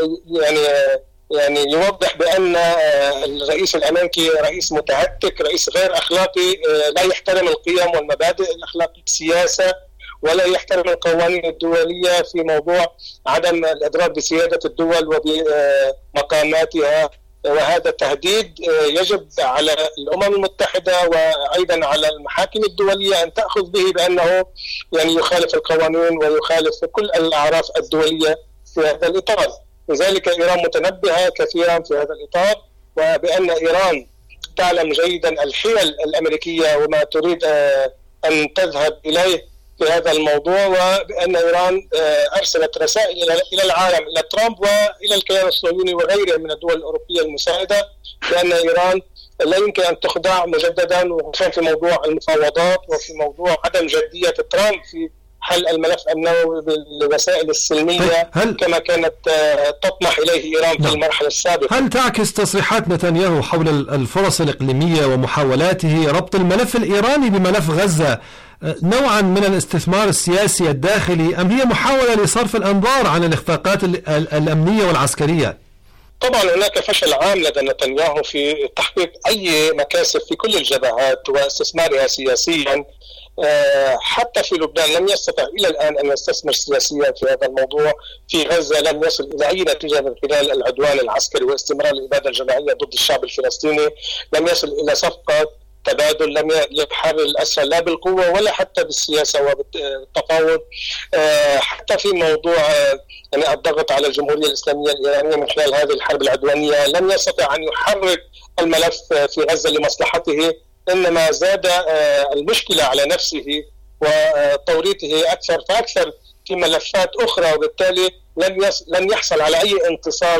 يعني يوضح بأن الرئيس الأمريكي رئيس متهتك، رئيس غير أخلاقي، لا يحترم القيم والمبادئ الأخلاقية السياسة ولا يحترم القوانين الدولية في موضوع عدم الإضرار بسيادة الدول وبمقاماتها. وهذا تهديد يجب على الأمم المتحدة وأيضا على المحاكم الدولية أن تأخذ به بأنه يعني يخالف القوانين ويخالف كل الأعراف الدولية في هذا الإطار. لذلك إيران متنبهة كثيرا في هذا الإطار، وبأن إيران تعلم جيدا الحيل الأمريكية وما تريد أن تذهب إليه في هذا الموضوع، وبأن إيران أرسلت رسائل إلى العالم، إلى ترامب وإلى الكيان الصهيوني وغيره من الدول الأوروبية المساعدة، بأن إيران لا يمكن أن تخدع مجددا، وخصوصا في موضوع المفاوضات وفي موضوع عدم جدية ترامب في حل الملف النووي بالوسائل السلمية كما كانت تطمح إليه إيران في المرحلة السابقة. هل تعكس تصريحات نتنياهو حول الفرص الإقليمية ومحاولاته ربط الملف الإيراني بملف غزة نوعا من الاستثمار السياسي الداخلي، أم هي محاولة لصرف الأنظار عن الإخفاقات الأمنية والعسكرية؟ طبعا هناك فشل عام لدى نتنياهو في تحقيق أي مكاسب في كل الجبهات واستثمارها سياسيا حتى في لبنان لم يستطع إلى الآن أن يستثمر سياسيا في هذا الموضوع. في غزة لم يصل إلى أي نتيجة من خلال العدوان العسكري واستمرار الإبادة الجماعية ضد الشعب الفلسطيني. لم يصل إلى صفقة تبادل، لم يحرر الأسرى لا بالقوة ولا حتى بالسياسة وبالتفاوض. حتى في موضوع يعني الضغط على الجمهورية الإسلامية الإيرانية من خلال هذه الحرب العدوانية لم يستطع أن يحرك الملف في غزة لمصلحته، إنما زاد المشكلة على نفسه وتوريطه أكثر فأكثر في ملفات أخرى، وبالتالي لن يحصل على أي انتصار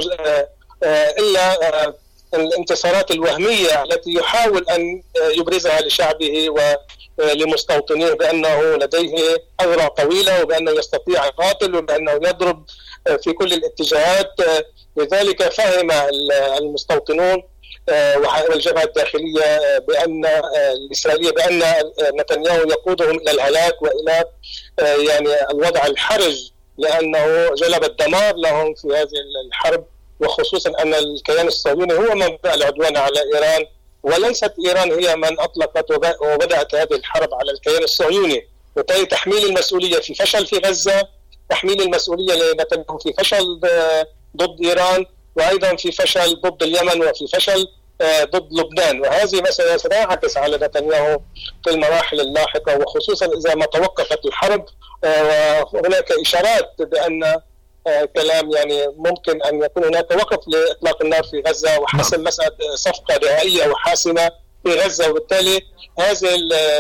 إلا الانتصارات الوهمية التي يحاول أن يبرزها لشعبه ولمستوطنيه بأنه لديه أذرع طويلة وبأنه يستطيع القاتل وبأنه يضرب في كل الاتجاهات. لذلك فهم المستوطنون والجبهة الداخلية بأن الإسرائيلية بأن نتنياهو يقودهم إلى الهلاك وإلى يعني الوضع الحرج، لأنه جلب الدمار لهم في هذه الحرب، وخصوصا أن الكيان الصهيوني هو من بدأ العدوان على إيران، وليست إيران هي من أطلقت وبدأت هذه الحرب على الكيان الصهيوني. وبالتالي تحميل المسؤولية في فشل في غزة، تحميل المسؤولية لنتنياهو في فشل ضد إيران، وأيضا في فشل ضد اليمن وفي فشل ضد لبنان. وهذه مسألة ستنعكس على نتنياهو في المراحل اللاحقة، وخصوصا إذا ما توقفت الحرب. وهناك إشارات بأن كلام يعني ممكن أن يكون هناك وقف لإطلاق النار في غزة وحسم مسألة صفقة نهائية وحاسمة في غزة. وبالتالي هذه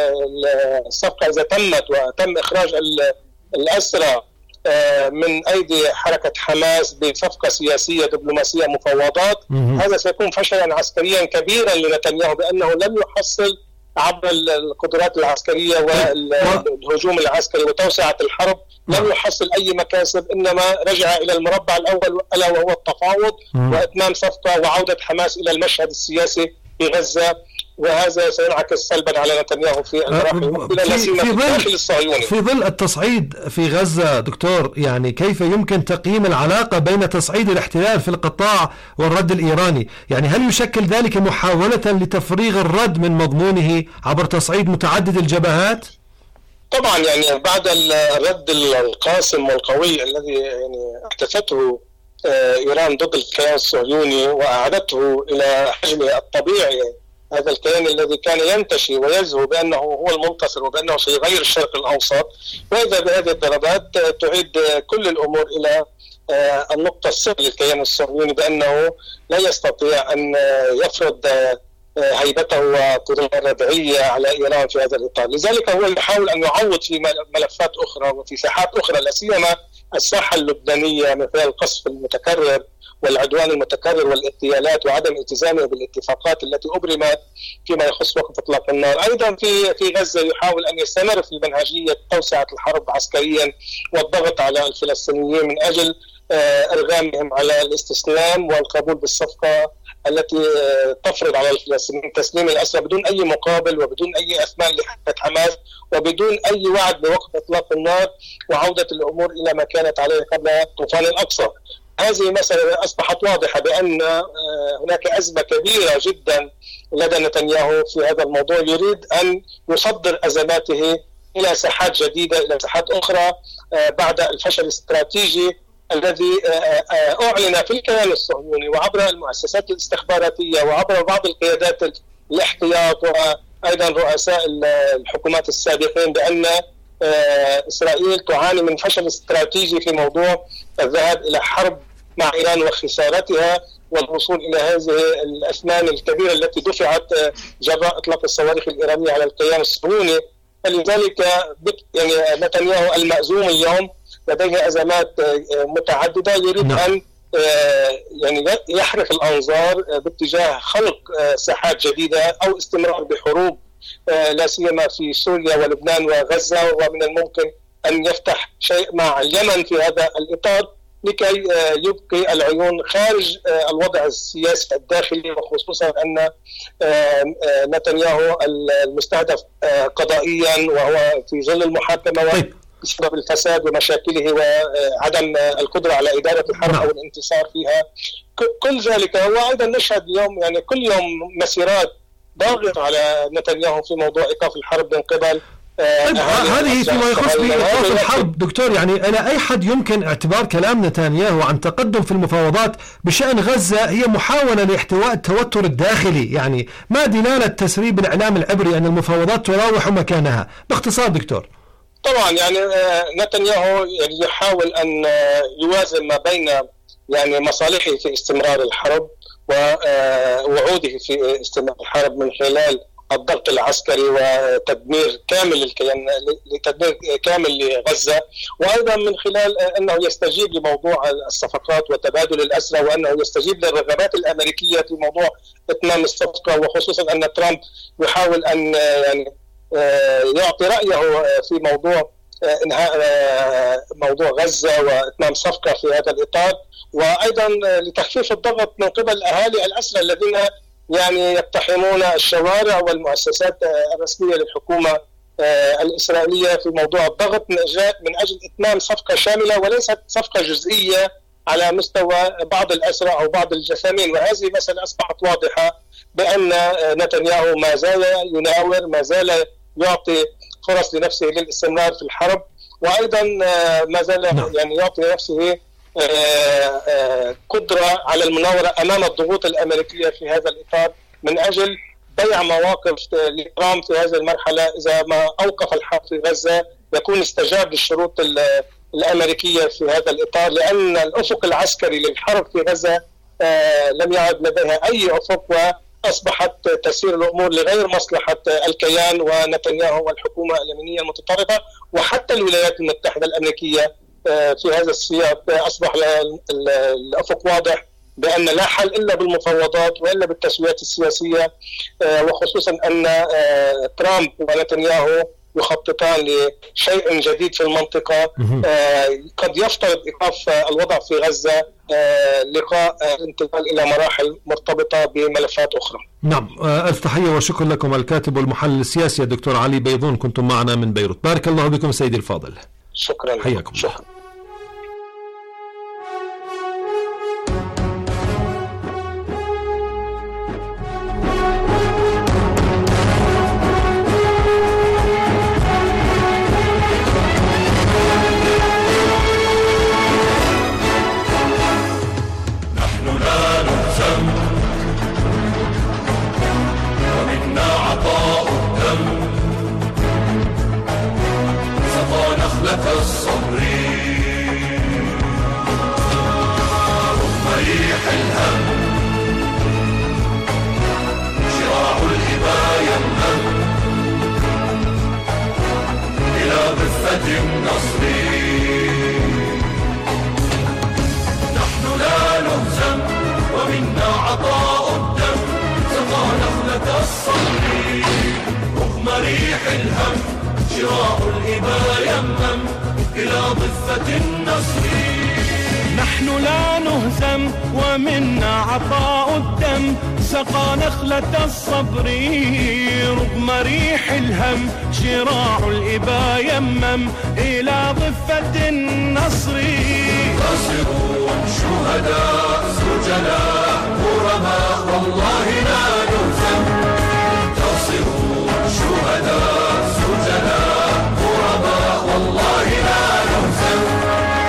الصفقة إذا تمت وتم إخراج الأسرى من أيدي حركة حماس بصفقة سياسية دبلوماسية مفاوضات، هذا سيكون فشلا عسكريا كبيرا لنتنياهو، بأنه لم يحصل عبر القدرات العسكرية والهجوم العسكري وتوسعة الحرب، لم يحصل أي مكاسب، إنما رجع إلى المربع الأول ألا وهو التفاوض وإتمام صفقة وعودة حماس إلى المشهد السياسي في غزة. وهذا سينعكس سلبا على نتنياهو في المراحل في ظل التصعيد في غزة. دكتور، يعني كيف يمكن تقييم العلاقة بين تصعيد الاحتلال في القطاع والرد الإيراني؟ يعني هل يشكل ذلك محاولة لتفريغ الرد من مضمونه عبر تصعيد متعدد الجبهات؟ طبعا يعني بعد الرد القاسم والقوي الذي يعني احدثته إيران ضد الكيان الصهيوني وأعادته إلى حجمه الطبيعي، هذا الكيان الذي كان ينتشي ويزهو بأنه هو المنتصر وبأنه سيغير الشرق الأوسط، وإذا بهذه الضربات تعيد كل الأمور إلى النقطة الصفر للكيان الصهيوني بأنه لا يستطيع أن يفرض هيبته وقدرته الردعية على إيران في هذا الإطار. لذلك هو يحاول أن يعوض في ملفات أخرى وفي ساحات أخرى، لا سيما الساحة اللبنانية من خلال القصف المتكرر والعدوان المتكرر والاغتيالات وعدم التزامه بالاتفاقات التي أبرمت فيما يخص وقف إطلاق النار. أيضا في غزة يحاول أن يستمر في منهجية توسعة الحرب عسكريا والضغط على الفلسطينيين من أجل إرغامهم على الاستسلام والقبول بالصفقة التي تفرض على الفلسطينيين تسليم الأسرى بدون أي مقابل وبدون أي أثمان لحركة حماس وبدون أي وعد بوقف إطلاق النار وعودة الأمور إلى ما كانت عليه قبل طوفان الأقصى. هذه مسألة أصبحت واضحة بأن هناك أزمة كبيرة جدا لدى نتنياهو في هذا الموضوع، يريد أن يصدر أزماته إلى ساحات جديدة، إلى ساحات أخرى بعد الفشل الاستراتيجي الذي أعلن في الكيان الصهيوني وعبر المؤسسات الاستخباراتية وعبر بعض القيادات الاحتياط وأيضا رؤساء الحكومات السابقين بأن إسرائيل تعاني من فشل استراتيجي في موضوع الذهاب إلى حرب مع إيران وخسارتها والوصول إلى هذه الأثمان الكبيرة التي دفعت جراء إطلاق الصواريخ الإيرانية على الكيان الصهيوني. فلذلك يعني نتنياهو المأزوم اليوم لديه أزمات متعددة، يريد أن يعني يحرك الأنظار باتجاه خلق ساحات جديدة أو استمرار بحروب لا سيما في سوريا ولبنان وغزة، ومن الممكن أن يفتح شيء مع اليمن في هذا الإطار لكي يبقي العيون خارج الوضع السياسي الداخلي، وخصوصا أن نتنياهو المستهدف قضائيا وهو في ظل المحاكمة بسبب الفساد ومشاكله وعدم القدرة على إدارة الحرب أو الانتصار فيها. كل ذلك هو أيضا نشهد اليوم يعني كل يوم مسيرات ضاغط على نتنياهو في موضوع إيقاف الحرب من قبل هذه فيما يخص بإيقاف الحرب دكتور، يعني إلى أي حد يمكن اعتبار كلام نتنياهو عن تقدم في المفاوضات بشأن غزة هي محاولة لاحتواء التوتر الداخلي؟ يعني ما دلالة تسريب الإعلام العبري أن المفاوضات تراوح مكانها؟ باختصار دكتور. طبعا يعني نتنياهو يعني يحاول أن يوازن ما بين يعني مصالحه في استمرار الحرب ووعوده في استمرار الحرب من خلال الضغط العسكري وتدمير كامل الكيان، لتدمير كامل لغزة، وأيضا من خلال أنه يستجيب لموضوع الصفقات وتبادل الأسرى، وأنه يستجيب للرغبات الأمريكية في موضوع إتمام الصفقة، وخصوصا أن ترامب يحاول أن يعني يعطي رأيه في موضوع إنهاء موضوع غزة وإتمام صفقة في هذا الإطار، وأيضا لتخفيف الضغط من قبل أهالي الأسرى الذين يعني يقتحمون الشوارع والمؤسسات الرسمية للحكومة الإسرائيلية في موضوع الضغط من أجل إتمام صفقة شاملة وليست صفقة جزئية على مستوى بعض الأسرى أو بعض الجثامين. وهذه مسألة أصبحت واضحة بأن نتنياهو ما زال يناور، ما زال يعطي فرص لنفسه للاستمرار في الحرب، وأيضا ما زال يعني يعطي نفسه قدرة على المناورة أمام الضغوط الأمريكية في هذا الإطار من أجل بيع مواقف لترامب في هذه المرحلة. إذا ما أوقف الحرب في غزة يكون استجاب للشروط الأمريكية في هذا الإطار، لأن الأفق العسكري للحرب في غزة لم يعد لديها أي أفق، وأصبحت تسير الأمور لغير مصلحة الكيان ونتنياهو والحكومة اليمينية المتطرفة، وحتى الولايات المتحدة الأمريكية في هذا السياق أصبح الأفق واضح بأن لا حل إلا بالمفاوضات وإلا بالتسويات السياسية، وخصوصا أن ترامب ونتنياهو يخططان لشيء جديد في المنطقة قد يفترض إيقاف الوضع في غزة لقاء الانتقال إلى مراحل مرتبطة بملفات أخرى. نعم، ألف تحية وشكر لكم الكاتب والمحلل السياسي الدكتور علي بيضون، كنتم معنا من بيروت. بارك الله بكم سيدي الفاضل. شكرا. حياكم. شكرا. نحن لا نهزم ومنا عطاء الدم سقى نخلة الصبر رغم ريح الهم شراع الإبا يمم إلى ضفة النصر. ناصرون شهداء سجناء غرباء والله لا نهزم. ناصرون شهداء سجناء غرباء والله لا نهزم.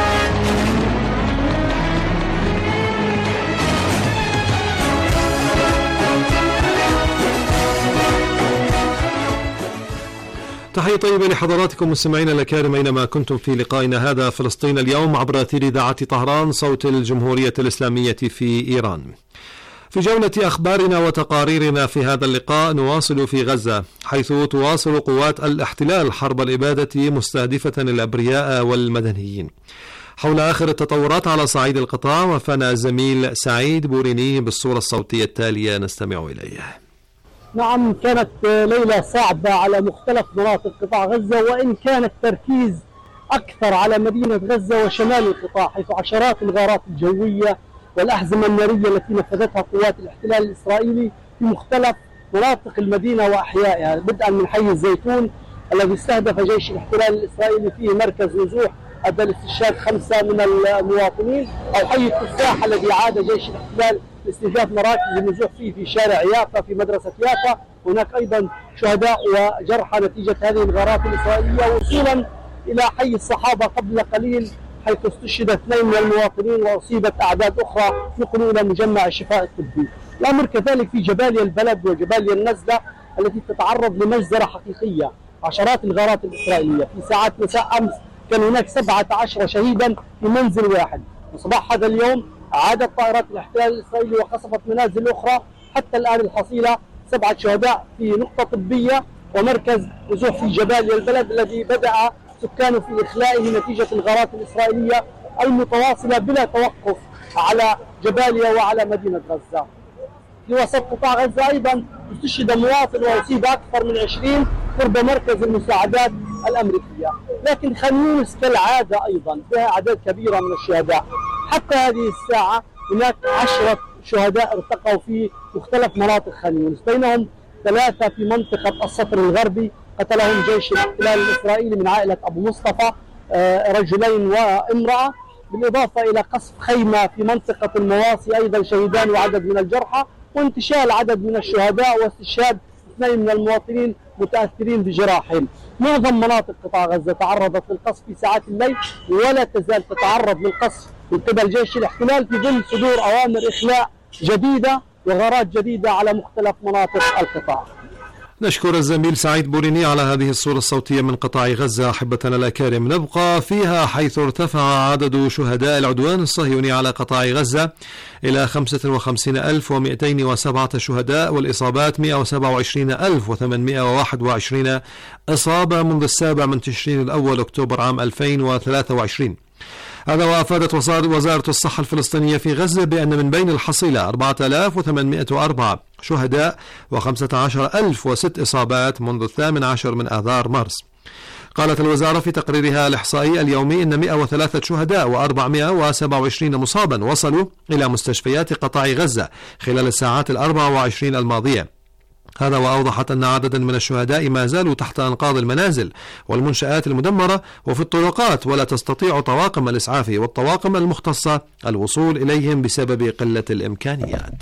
تحية طيبة لحضراتكم مستمعينا الأكارم أينما كنتم في لقائنا هذا فلسطين اليوم عبر أثير إذاعة طهران صوت الجمهورية الإسلامية في إيران. في جولة أخبارنا وتقاريرنا في هذا اللقاء نواصل في غزة، حيث تواصل قوات الاحتلال حرب الإبادة مستهدفة الأبرياء والمدنيين. حول آخر التطورات على صعيد القطاع وفانا الزميل سعيد بوريني بالصورة الصوتية التالية نستمع إليه. نعم، كانت ليلة صعبة على مختلف مناطق قطاع غزة، وإن كان التركيز أكثر على مدينة غزة وشمال القطاع، حيث عشرات الغارات الجوية والأحزمة النارية التي نفذتها قوات الاحتلال الإسرائيلي في مختلف مناطق المدينة وأحيائها، بدءا من حي الزيتون الذي استهدف جيش الاحتلال الإسرائيلي فيه مركز نزوح أدى لاستشهاد 5 من المواطنين، أو حي التفاح الذي عاد جيش الاحتلال لاستهداف مراكز النزوح في شارع يافا في مدرسة يافا. هناك أيضا شهداء وجرحى نتيجة هذه الغارات الإسرائيلية، وصولا إلى حي الصحابة قبل قليل حيث استشهد 2 من المواطنين وأصيبت أعداد أخرى نقلوا إلى مجمع الشفاء الطبي. الأمر كذلك في جباليا البلد وجباليا النزلة التي تتعرض لمجزرة حقيقية. عشرات الغارات الإسرائيلية في ساعات مساء أمس كان هناك 17 شهيدا في منزل واحد، وصباح هذا اليوم عادت طائرات الاحتلال الإسرائيلي وقصفت منازل أخرى. حتى الآن الحصيلة 7 شهداء في نقطة طبية ومركز نزوح في جباليا البلد الذي بدأ سكانه في إخلائه نتيجة الغارات الإسرائيلية المتواصلة بلا توقف على جباليا وعلى مدينة غزة. في وسط قطاع غزة أيضا استشهد مواطن وأصيب أكثر من 20 قرب مركز المساعدات الأمريكية. لكن خان يونس كالعادة أيضا فيها أعداد كبيرة من الشهداء. حتى هذه الساعة هناك 10 شهداء ارتقوا في مختلف مناطق خان يونس، بينهم 3 في منطقة السطر الغربي قتلهم جيش الاحتلال الإسرائيلي من عائلة أبو مصطفى، رجلين وامرأة، بالإضافة إلى قصف خيمة في منطقة المواصي أيضا شهيدان وعدد من الجرحى، وانتشال عدد من الشهداء واستشهاد 2 من المواطنين متأثرين بجراحهم. معظم مناطق قطاع غزة تعرضت للقصف في ساعات الليل ولا تزال تتعرض للقصف من قبل جيش الاحتلال في ظل صدور أوامر إخلاء جديدة وغارات جديدة على مختلف مناطق القطاع. نشكر الزميل سعيد بوريني على هذه الصورة الصوتية من قطاع غزة. أحبتنا الأكارم، نبقى فيها حيث ارتفع عدد شهداء العدوان الصهيوني على قطاع غزة إلى 55,207 شهداء، والإصابات 127,821 إصابة منذ 7 من تشرين الأول أكتوبر عام 2023. هذا وأفادت وزارة الصحة الفلسطينية في غزة بأن من بين الحصيلة 4,804 شهداء و15,006 إصابات منذ 18 من آذار مارس. قالت الوزارة في تقريرها الإحصائي اليومي أن 103 شهداء و427 مصابا وصلوا إلى مستشفيات قطاع غزة خلال الساعات 24 الماضية. هذا وأوضحت أن عددا من الشهداء ما زالوا تحت أنقاض المنازل والمنشآت المدمرة وفي الطرقات، ولا تستطيع طواقم الإسعاف والطواقم المختصة الوصول إليهم بسبب قلة الإمكانيات.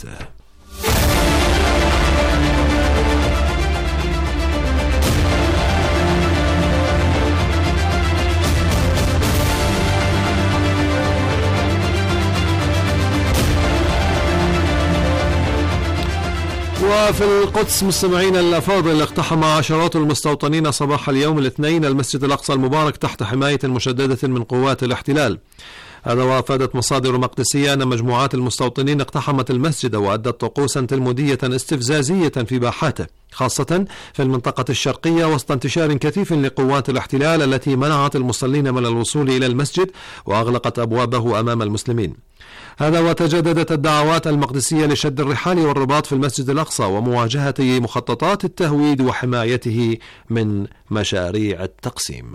وفي القدس مستمعين الأفاضل، اقتحم عشرات المستوطنين صباح اليوم الاثنين المسجد الأقصى المبارك تحت حماية مشددة من قوات الاحتلال. هذا وافادت مصادر مقدسية أن مجموعات المستوطنين اقتحمت المسجد وأدت طقوسا تلمودية استفزازية في باحاته، خاصة في المنطقة الشرقية، وسط انتشار كثيف لقوات الاحتلال التي منعت المصلين من الوصول إلى المسجد وأغلقت أبوابه أمام المسلمين. هذا وتجددت الدعوات المقدسية لشد الرحال والرباط في المسجد الأقصى ومواجهة مخططات التهويد وحمايته من مشاريع التقسيم.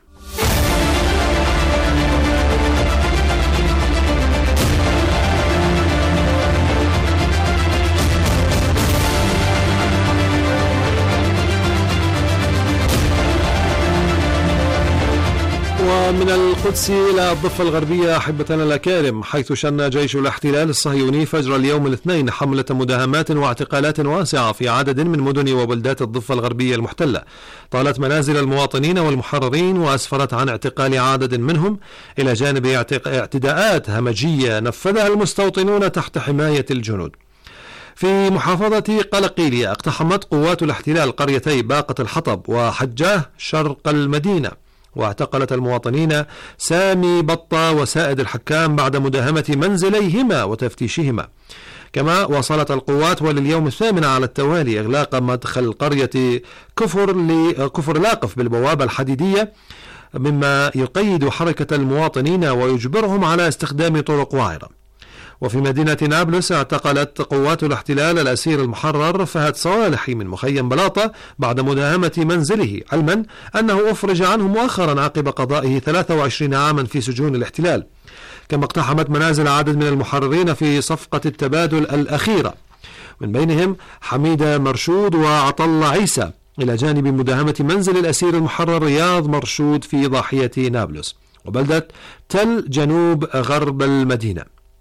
ومن القدس إلى الضفة الغربية أحبتنا الأكارم، حيث شن جيش الاحتلال الصهيوني فجر اليوم الاثنين حملة مداهمات واعتقالات واسعة في عدد من مدن وبلدات الضفة الغربية المحتلة، طالت منازل المواطنين والمحررين وأسفرت عن اعتقال عدد منهم، إلى جانب اعتداءات همجية نفذها المستوطنون تحت حماية الجنود. في محافظة قلقيلية اقتحمت قوات الاحتلال قريتي باقة الحطب وحجاه شرق المدينة، واعتقلت المواطنين سامي بطة وسائد الحكام بعد مداهمة منزليهما وتفتيشهما. كما واصلت القوات ولليوم الثامن على التوالي إغلاق مدخل قرية كفر لاقف بالبوابة الحديدية، مما يقيد حركة المواطنين ويجبرهم على استخدام طرق وعرة. وفي مدينة نابلس اعتقلت قوات الاحتلال الأسير المحرر فهد صالحي من مخيم بلاطة بعد مداهمة منزله، علما أنه أفرج عنه مؤخرا عقب قضائه 23 عاما في سجون الاحتلال. كما اقتحمت منازل عدد من المحررين في صفقة التبادل الأخيرة، من بينهم حميدة مرشود وعطلة عيسى، إلى جانب مداهمة منزل الأسير المحرر رياض مرشود في ضاحية نابلس وبلدة تل جنوب غرب المدينة.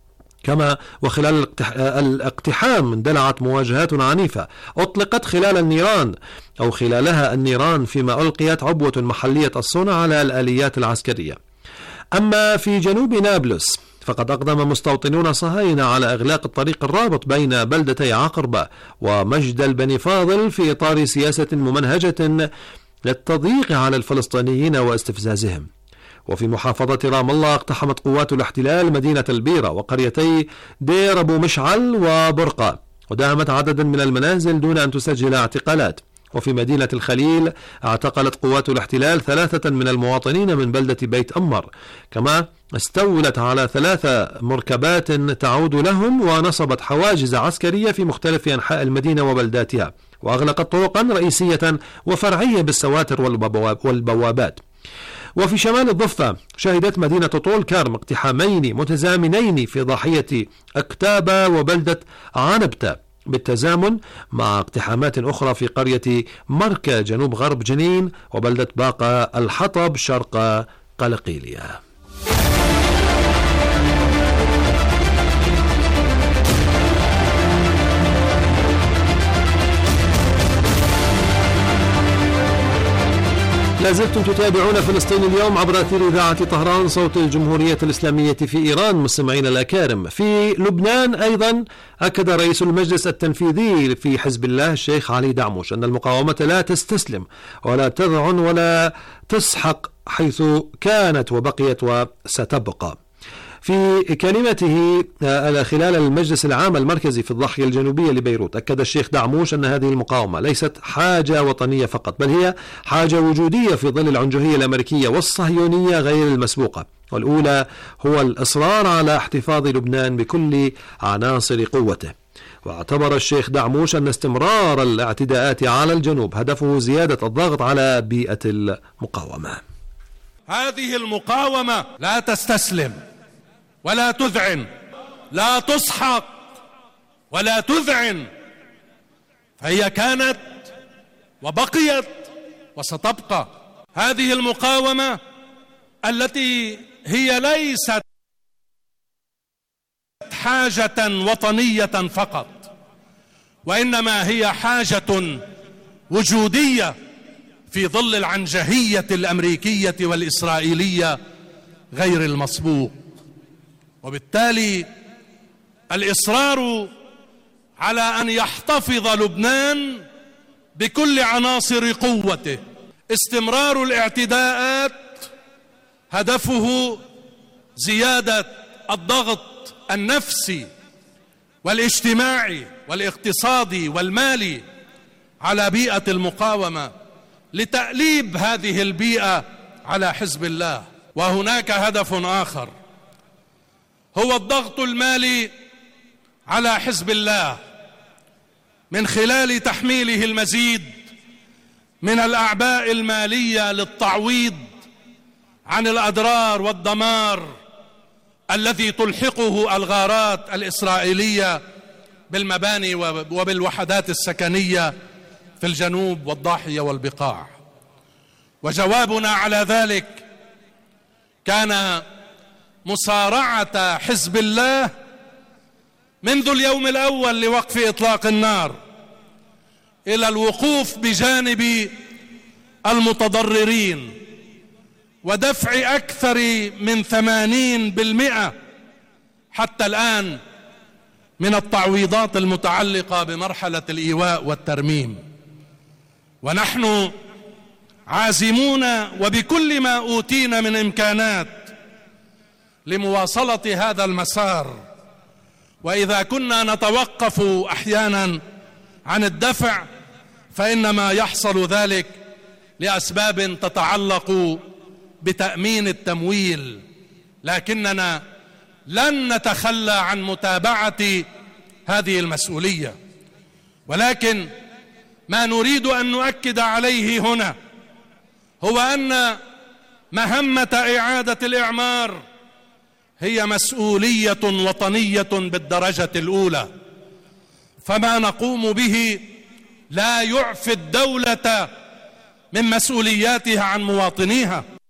كما وخلال الاقتحام اندلعت مواجهات عنيفة أطلقت خلالها النيران، فيما ألقيت عبوة محلية الصنع على الآليات العسكرية. أما في جنوب نابلس فقد أقدم مستوطنون صهاينة على إغلاق الطريق الرابط بين بلدتي عقربة ومجدل بني فاضل في إطار سياسة ممنهجة للتضييق على الفلسطينيين واستفزازهم. وفي محافظة رام الله اقتحمت قوات الاحتلال مدينة البيرة وقريتي دير أبو مشعل وبرقة، وداهمت عددا من المنازل دون أن تسجل اعتقالات. وفي مدينة الخليل اعتقلت قوات الاحتلال 3 من المواطنين من بلدة بيت أمر، كما استولت على 3 مركبات تعود لهم، ونصبت حواجز عسكرية في مختلف أنحاء المدينة وبلداتها، وأغلقت طرقا رئيسية وفرعية بالسواتر والبوابات. وفي شمال الضفة شهدت مدينة طول كرم اقتحامين متزامنين في ضاحية أكتابة وبلدة عنبتة، بالتزامن مع اقتحامات أخرى في قرية مركة جنوب غرب جنين وبلدة باقة الحطب شرق قلقيلية. لازلتم تتابعون فلسطين اليوم عبر أثير إذاعة طهران صوت الجمهورية الإسلامية في إيران. مستمعين الأكارم، في لبنان أيضا أكد رئيس المجلس التنفيذي في حزب الله الشيخ علي دعموش أن المقاومة لا تستسلم ولا تذعن ولا تسحق حيث كانت وبقيت وستبقى. في كلمته خلال المجلس العام المركزي في الضاحية الجنوبية لبيروت، أكد الشيخ دعموش أن هذه المقاومة ليست حاجة وطنية فقط، بل هي حاجة وجودية في ظل العنجهية الأمريكية والصهيونية غير المسبوقة، والأولى هو الإصرار على احتفاظ لبنان بكل عناصر قوته. واعتبر الشيخ دعموش أن استمرار الاعتداءات على الجنوب هدفه زيادة الضغط على بيئة المقاومة. هذه المقاومة لا تستسلم ولا تذعن، لا تسحق ولا تذعن، فهي كانت وبقيت وستبقى. هذه المقاومة التي هي ليست حاجة وطنية فقط، وإنما هي حاجة وجودية في ظل العنجهية الأمريكية والإسرائيلية غير المسبوق. وبالتالي الإصرار على أن يحتفظ لبنان بكل عناصر قوته. استمرار الاعتداءات هدفه زيادة الضغط النفسي والاجتماعي والاقتصادي والمالي على بيئة المقاومة لتأليب هذه البيئة على حزب الله. وهناك هدف آخر هو الضغط المالي على حزب الله من خلال تحميله المزيد من الأعباء المالية للتعويض عن الأضرار والدمار الذي تلحقه الغارات الإسرائيلية بالمباني وبالوحدات السكنية في الجنوب والضاحية والبقاع. وجوابنا على ذلك كان مصارعة حزب الله منذ اليوم الأول لوقف إطلاق النار إلى الوقوف بجانب المتضررين ودفع أكثر من 80% حتى الآن من التعويضات المتعلقة بمرحلة الإيواء والترميم. ونحن عازمون وبكل ما أوتينا من إمكانات لمواصلة هذا المسار. وإذا كنا نتوقف أحيانا عن الدفع فإنما يحصل ذلك لأسباب تتعلق بتأمين التمويل، لكننا لن نتخلى عن متابعة هذه المسؤولية. ولكن ما نريد أن نؤكد عليه هنا هو أن مهمة إعادة الإعمار هي مسؤولية وطنية بالدرجة الأولى، فما نقوم به لا يعفي الدولة من مسؤولياتها عن مواطنيها.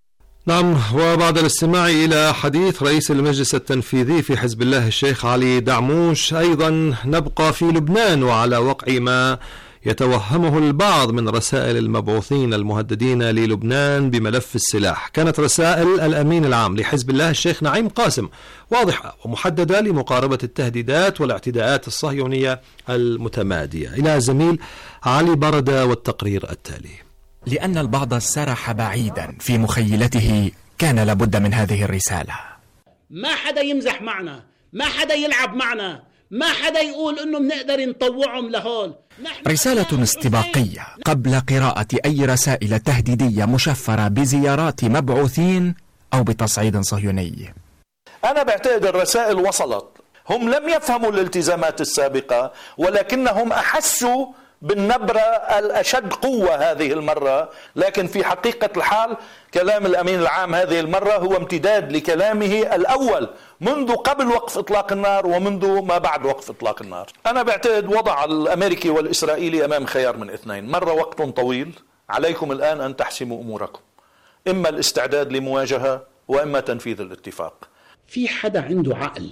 نعم، وبعد الاستماع إلى حديث رئيس المجلس التنفيذي في حزب الله الشيخ علي دعموش، أيضا نبقى في لبنان وعلى وقع ما يتوهمه البعض من رسائل المبعوثين المهددين للبنان بملف السلاح. كانت رسائل الأمين العام لحزب الله الشيخ نعيم قاسم واضحة ومحددة لمقاربة التهديدات والاعتداءات الصهيونية المتمادية. إلى زميل علي بردة والتقرير التالي. لأن البعض سرح بعيدا في مخيلته كان لابد من هذه الرسالة. ما حدا يمزح معنا، ما حدا يلعب معنا، ما حدا يقول انه بنقدر نطوعهم لهول. رسالة استباقية قبل قراءة أي رسائل تهديدية مشفرة بزيارات مبعوثين أو بتصعيد صهيوني. أنا بعتقد الرسائل وصلت، هم لم يفهموا الالتزامات السابقة ولكنهم أحسوا بالنبرة الأشد قوة هذه المرة، لكن في حقيقة الحال كلام الأمين العام هذه المرة هو امتداد لكلامه الأول منذ قبل وقف إطلاق النار ومنذ ما بعد وقف إطلاق النار. أنا بعتقد وضع الأمريكي والإسرائيلي أمام خيار من اثنين، مرة وقت طويل، عليكم الآن أن تحسموا أموركم، إما الاستعداد لمواجهة وإما تنفيذ الاتفاق. في حدا عنده عقل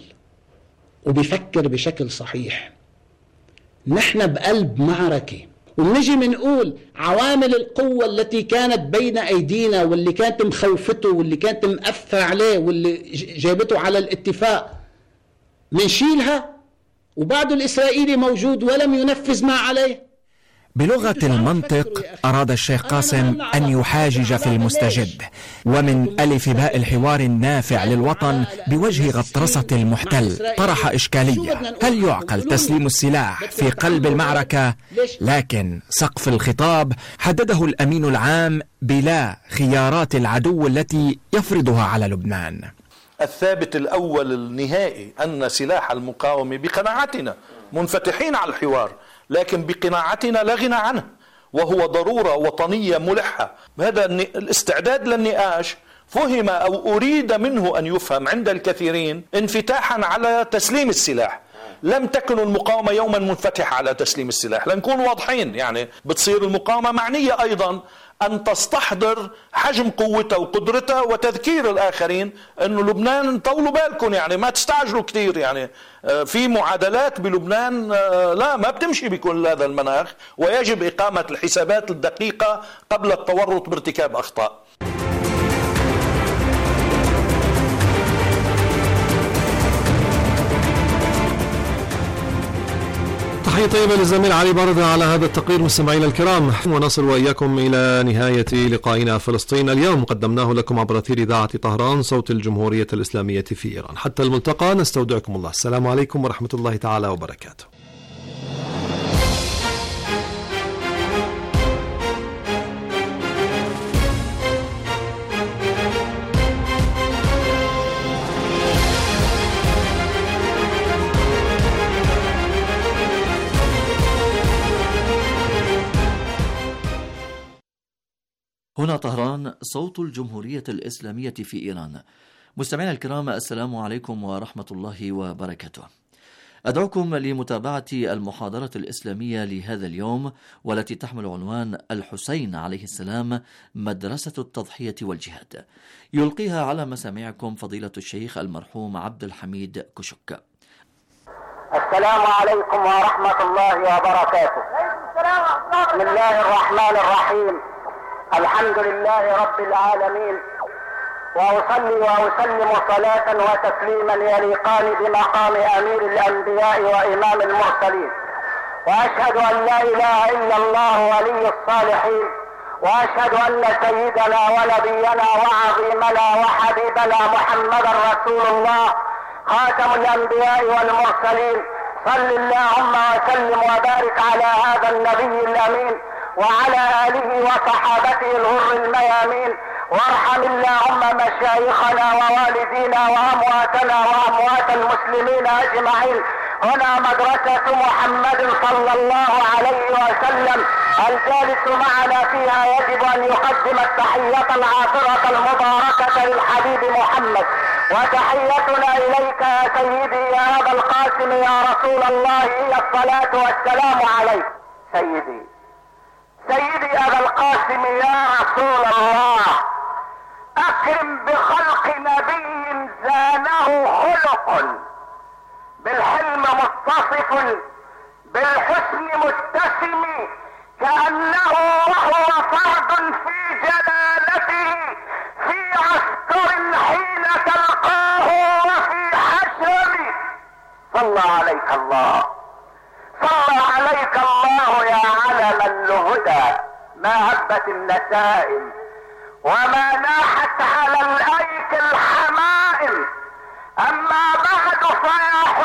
وبيفكر بشكل صحيح، نحن بقلب معركة ونجي منقول عوامل القوة التي كانت بين أيدينا واللي كانت مخوفته واللي كانت مأثرة عليه واللي جابته على الاتفاق منشيلها وبعد الإسرائيلي موجود ولم ينفذ ما عليه. بلغة المنطق أراد الشيخ قاسم أن يحاجج في المستجد، ومن ألف باء الحوار النافع للوطن بوجه غطرسة المحتل طرح إشكالية: هل يعقل تسليم السلاح في قلب المعركة؟ لكن سقف الخطاب حدده الأمين العام بلا خيارات العدو التي يفرضها على لبنان. الثابت الأول النهائي أن سلاح المقاومة بقناعتنا منفتحين على الحوار، لكن بقناعتنا لا غنى عنه، وهو ضرورة وطنية ملحة. هذا الاستعداد للنقاش فهم أو أريد منه أن يفهم عند الكثيرين انفتاحا على تسليم السلاح. لم تكن المقاومة يوما منفتحة على تسليم السلاح، لنكون واضحين. يعني بتصير المقاومة معنية أيضا أن تستحضر حجم قوتها وقدرتها وتذكير الآخرين أنه لبنان طولوا بالكم، يعني ما تستعجلوا كتير، يعني في معادلات بلبنان لا ما بتمشي بكل هذا المناخ، ويجب إقامة الحسابات الدقيقة قبل التورط بارتكاب أخطاء. تحية طيبة للزميل علي بردة على هذا التقرير. مستمعينا الكرام، ونصل وإياكم إلى نهاية لقائنا فلسطين اليوم، قدمناه لكم عبر أثير إذاعة طهران صوت الجمهورية الإسلامية في إيران. حتى الملتقى، نستودعكم الله. السلام عليكم ورحمة الله تعالى وبركاته. هنا طهران صوت الجمهورية الإسلامية في إيران. مستمعينا الكرام، السلام عليكم ورحمة الله وبركاته. أدعوكم لمتابعة المحاضرة الإسلامية لهذا اليوم، والتي تحمل عنوان الحسين عليه السلام مدرسة التضحية والجهاد. يلقيها على مسامعكم فضيلة الشيخ المرحوم عبد الحميد كشك. السلام عليكم ورحمة الله وبركاته. بسم الله الرحمن الرحيم. الحمد لله رب العالمين، وأصلي وأسلم صلاة وتسليما يليقان بمقام أمير الأنبياء وإمام المرسلين، وأشهد أن لا إله إلا الله ولي الصالحين، وأشهد أن سيدنا ونبينا وعظيمنا وحبيبنا محمدا رسول الله خاتم الأنبياء والمرسلين. صل اللهم وسلم وبارك على هذا النبي الأمين وعلى آله وصحابته الغر الميامين، وارحم اللهم مشايخنا ووالدينا وأمواتنا وأموات المسلمين أجمعين. هنا مدرسة محمد صلى الله عليه وسلم، الجالس معنا فيها يجب أن يقدم التحية العاطرة المباركة للحبيب محمد، وتحيتنا إليك يا سيدي يا أبا القاسم يا رسول الله هي الصلاة والسلام عليك. سيدي أبا القاسم يا رسول الله، اكرم بخلق نبي زانه خلق، بالحلم متصف بالحسن متسم، كأنه وهو فرد في جلالته، في عسكر حين تلقاه وفي حشم. صلى عليك الله، صلى عليك الله يا علم الهدى، ما هبت النسائم وما ناحت على الايك الحمائم. اما بعد فيا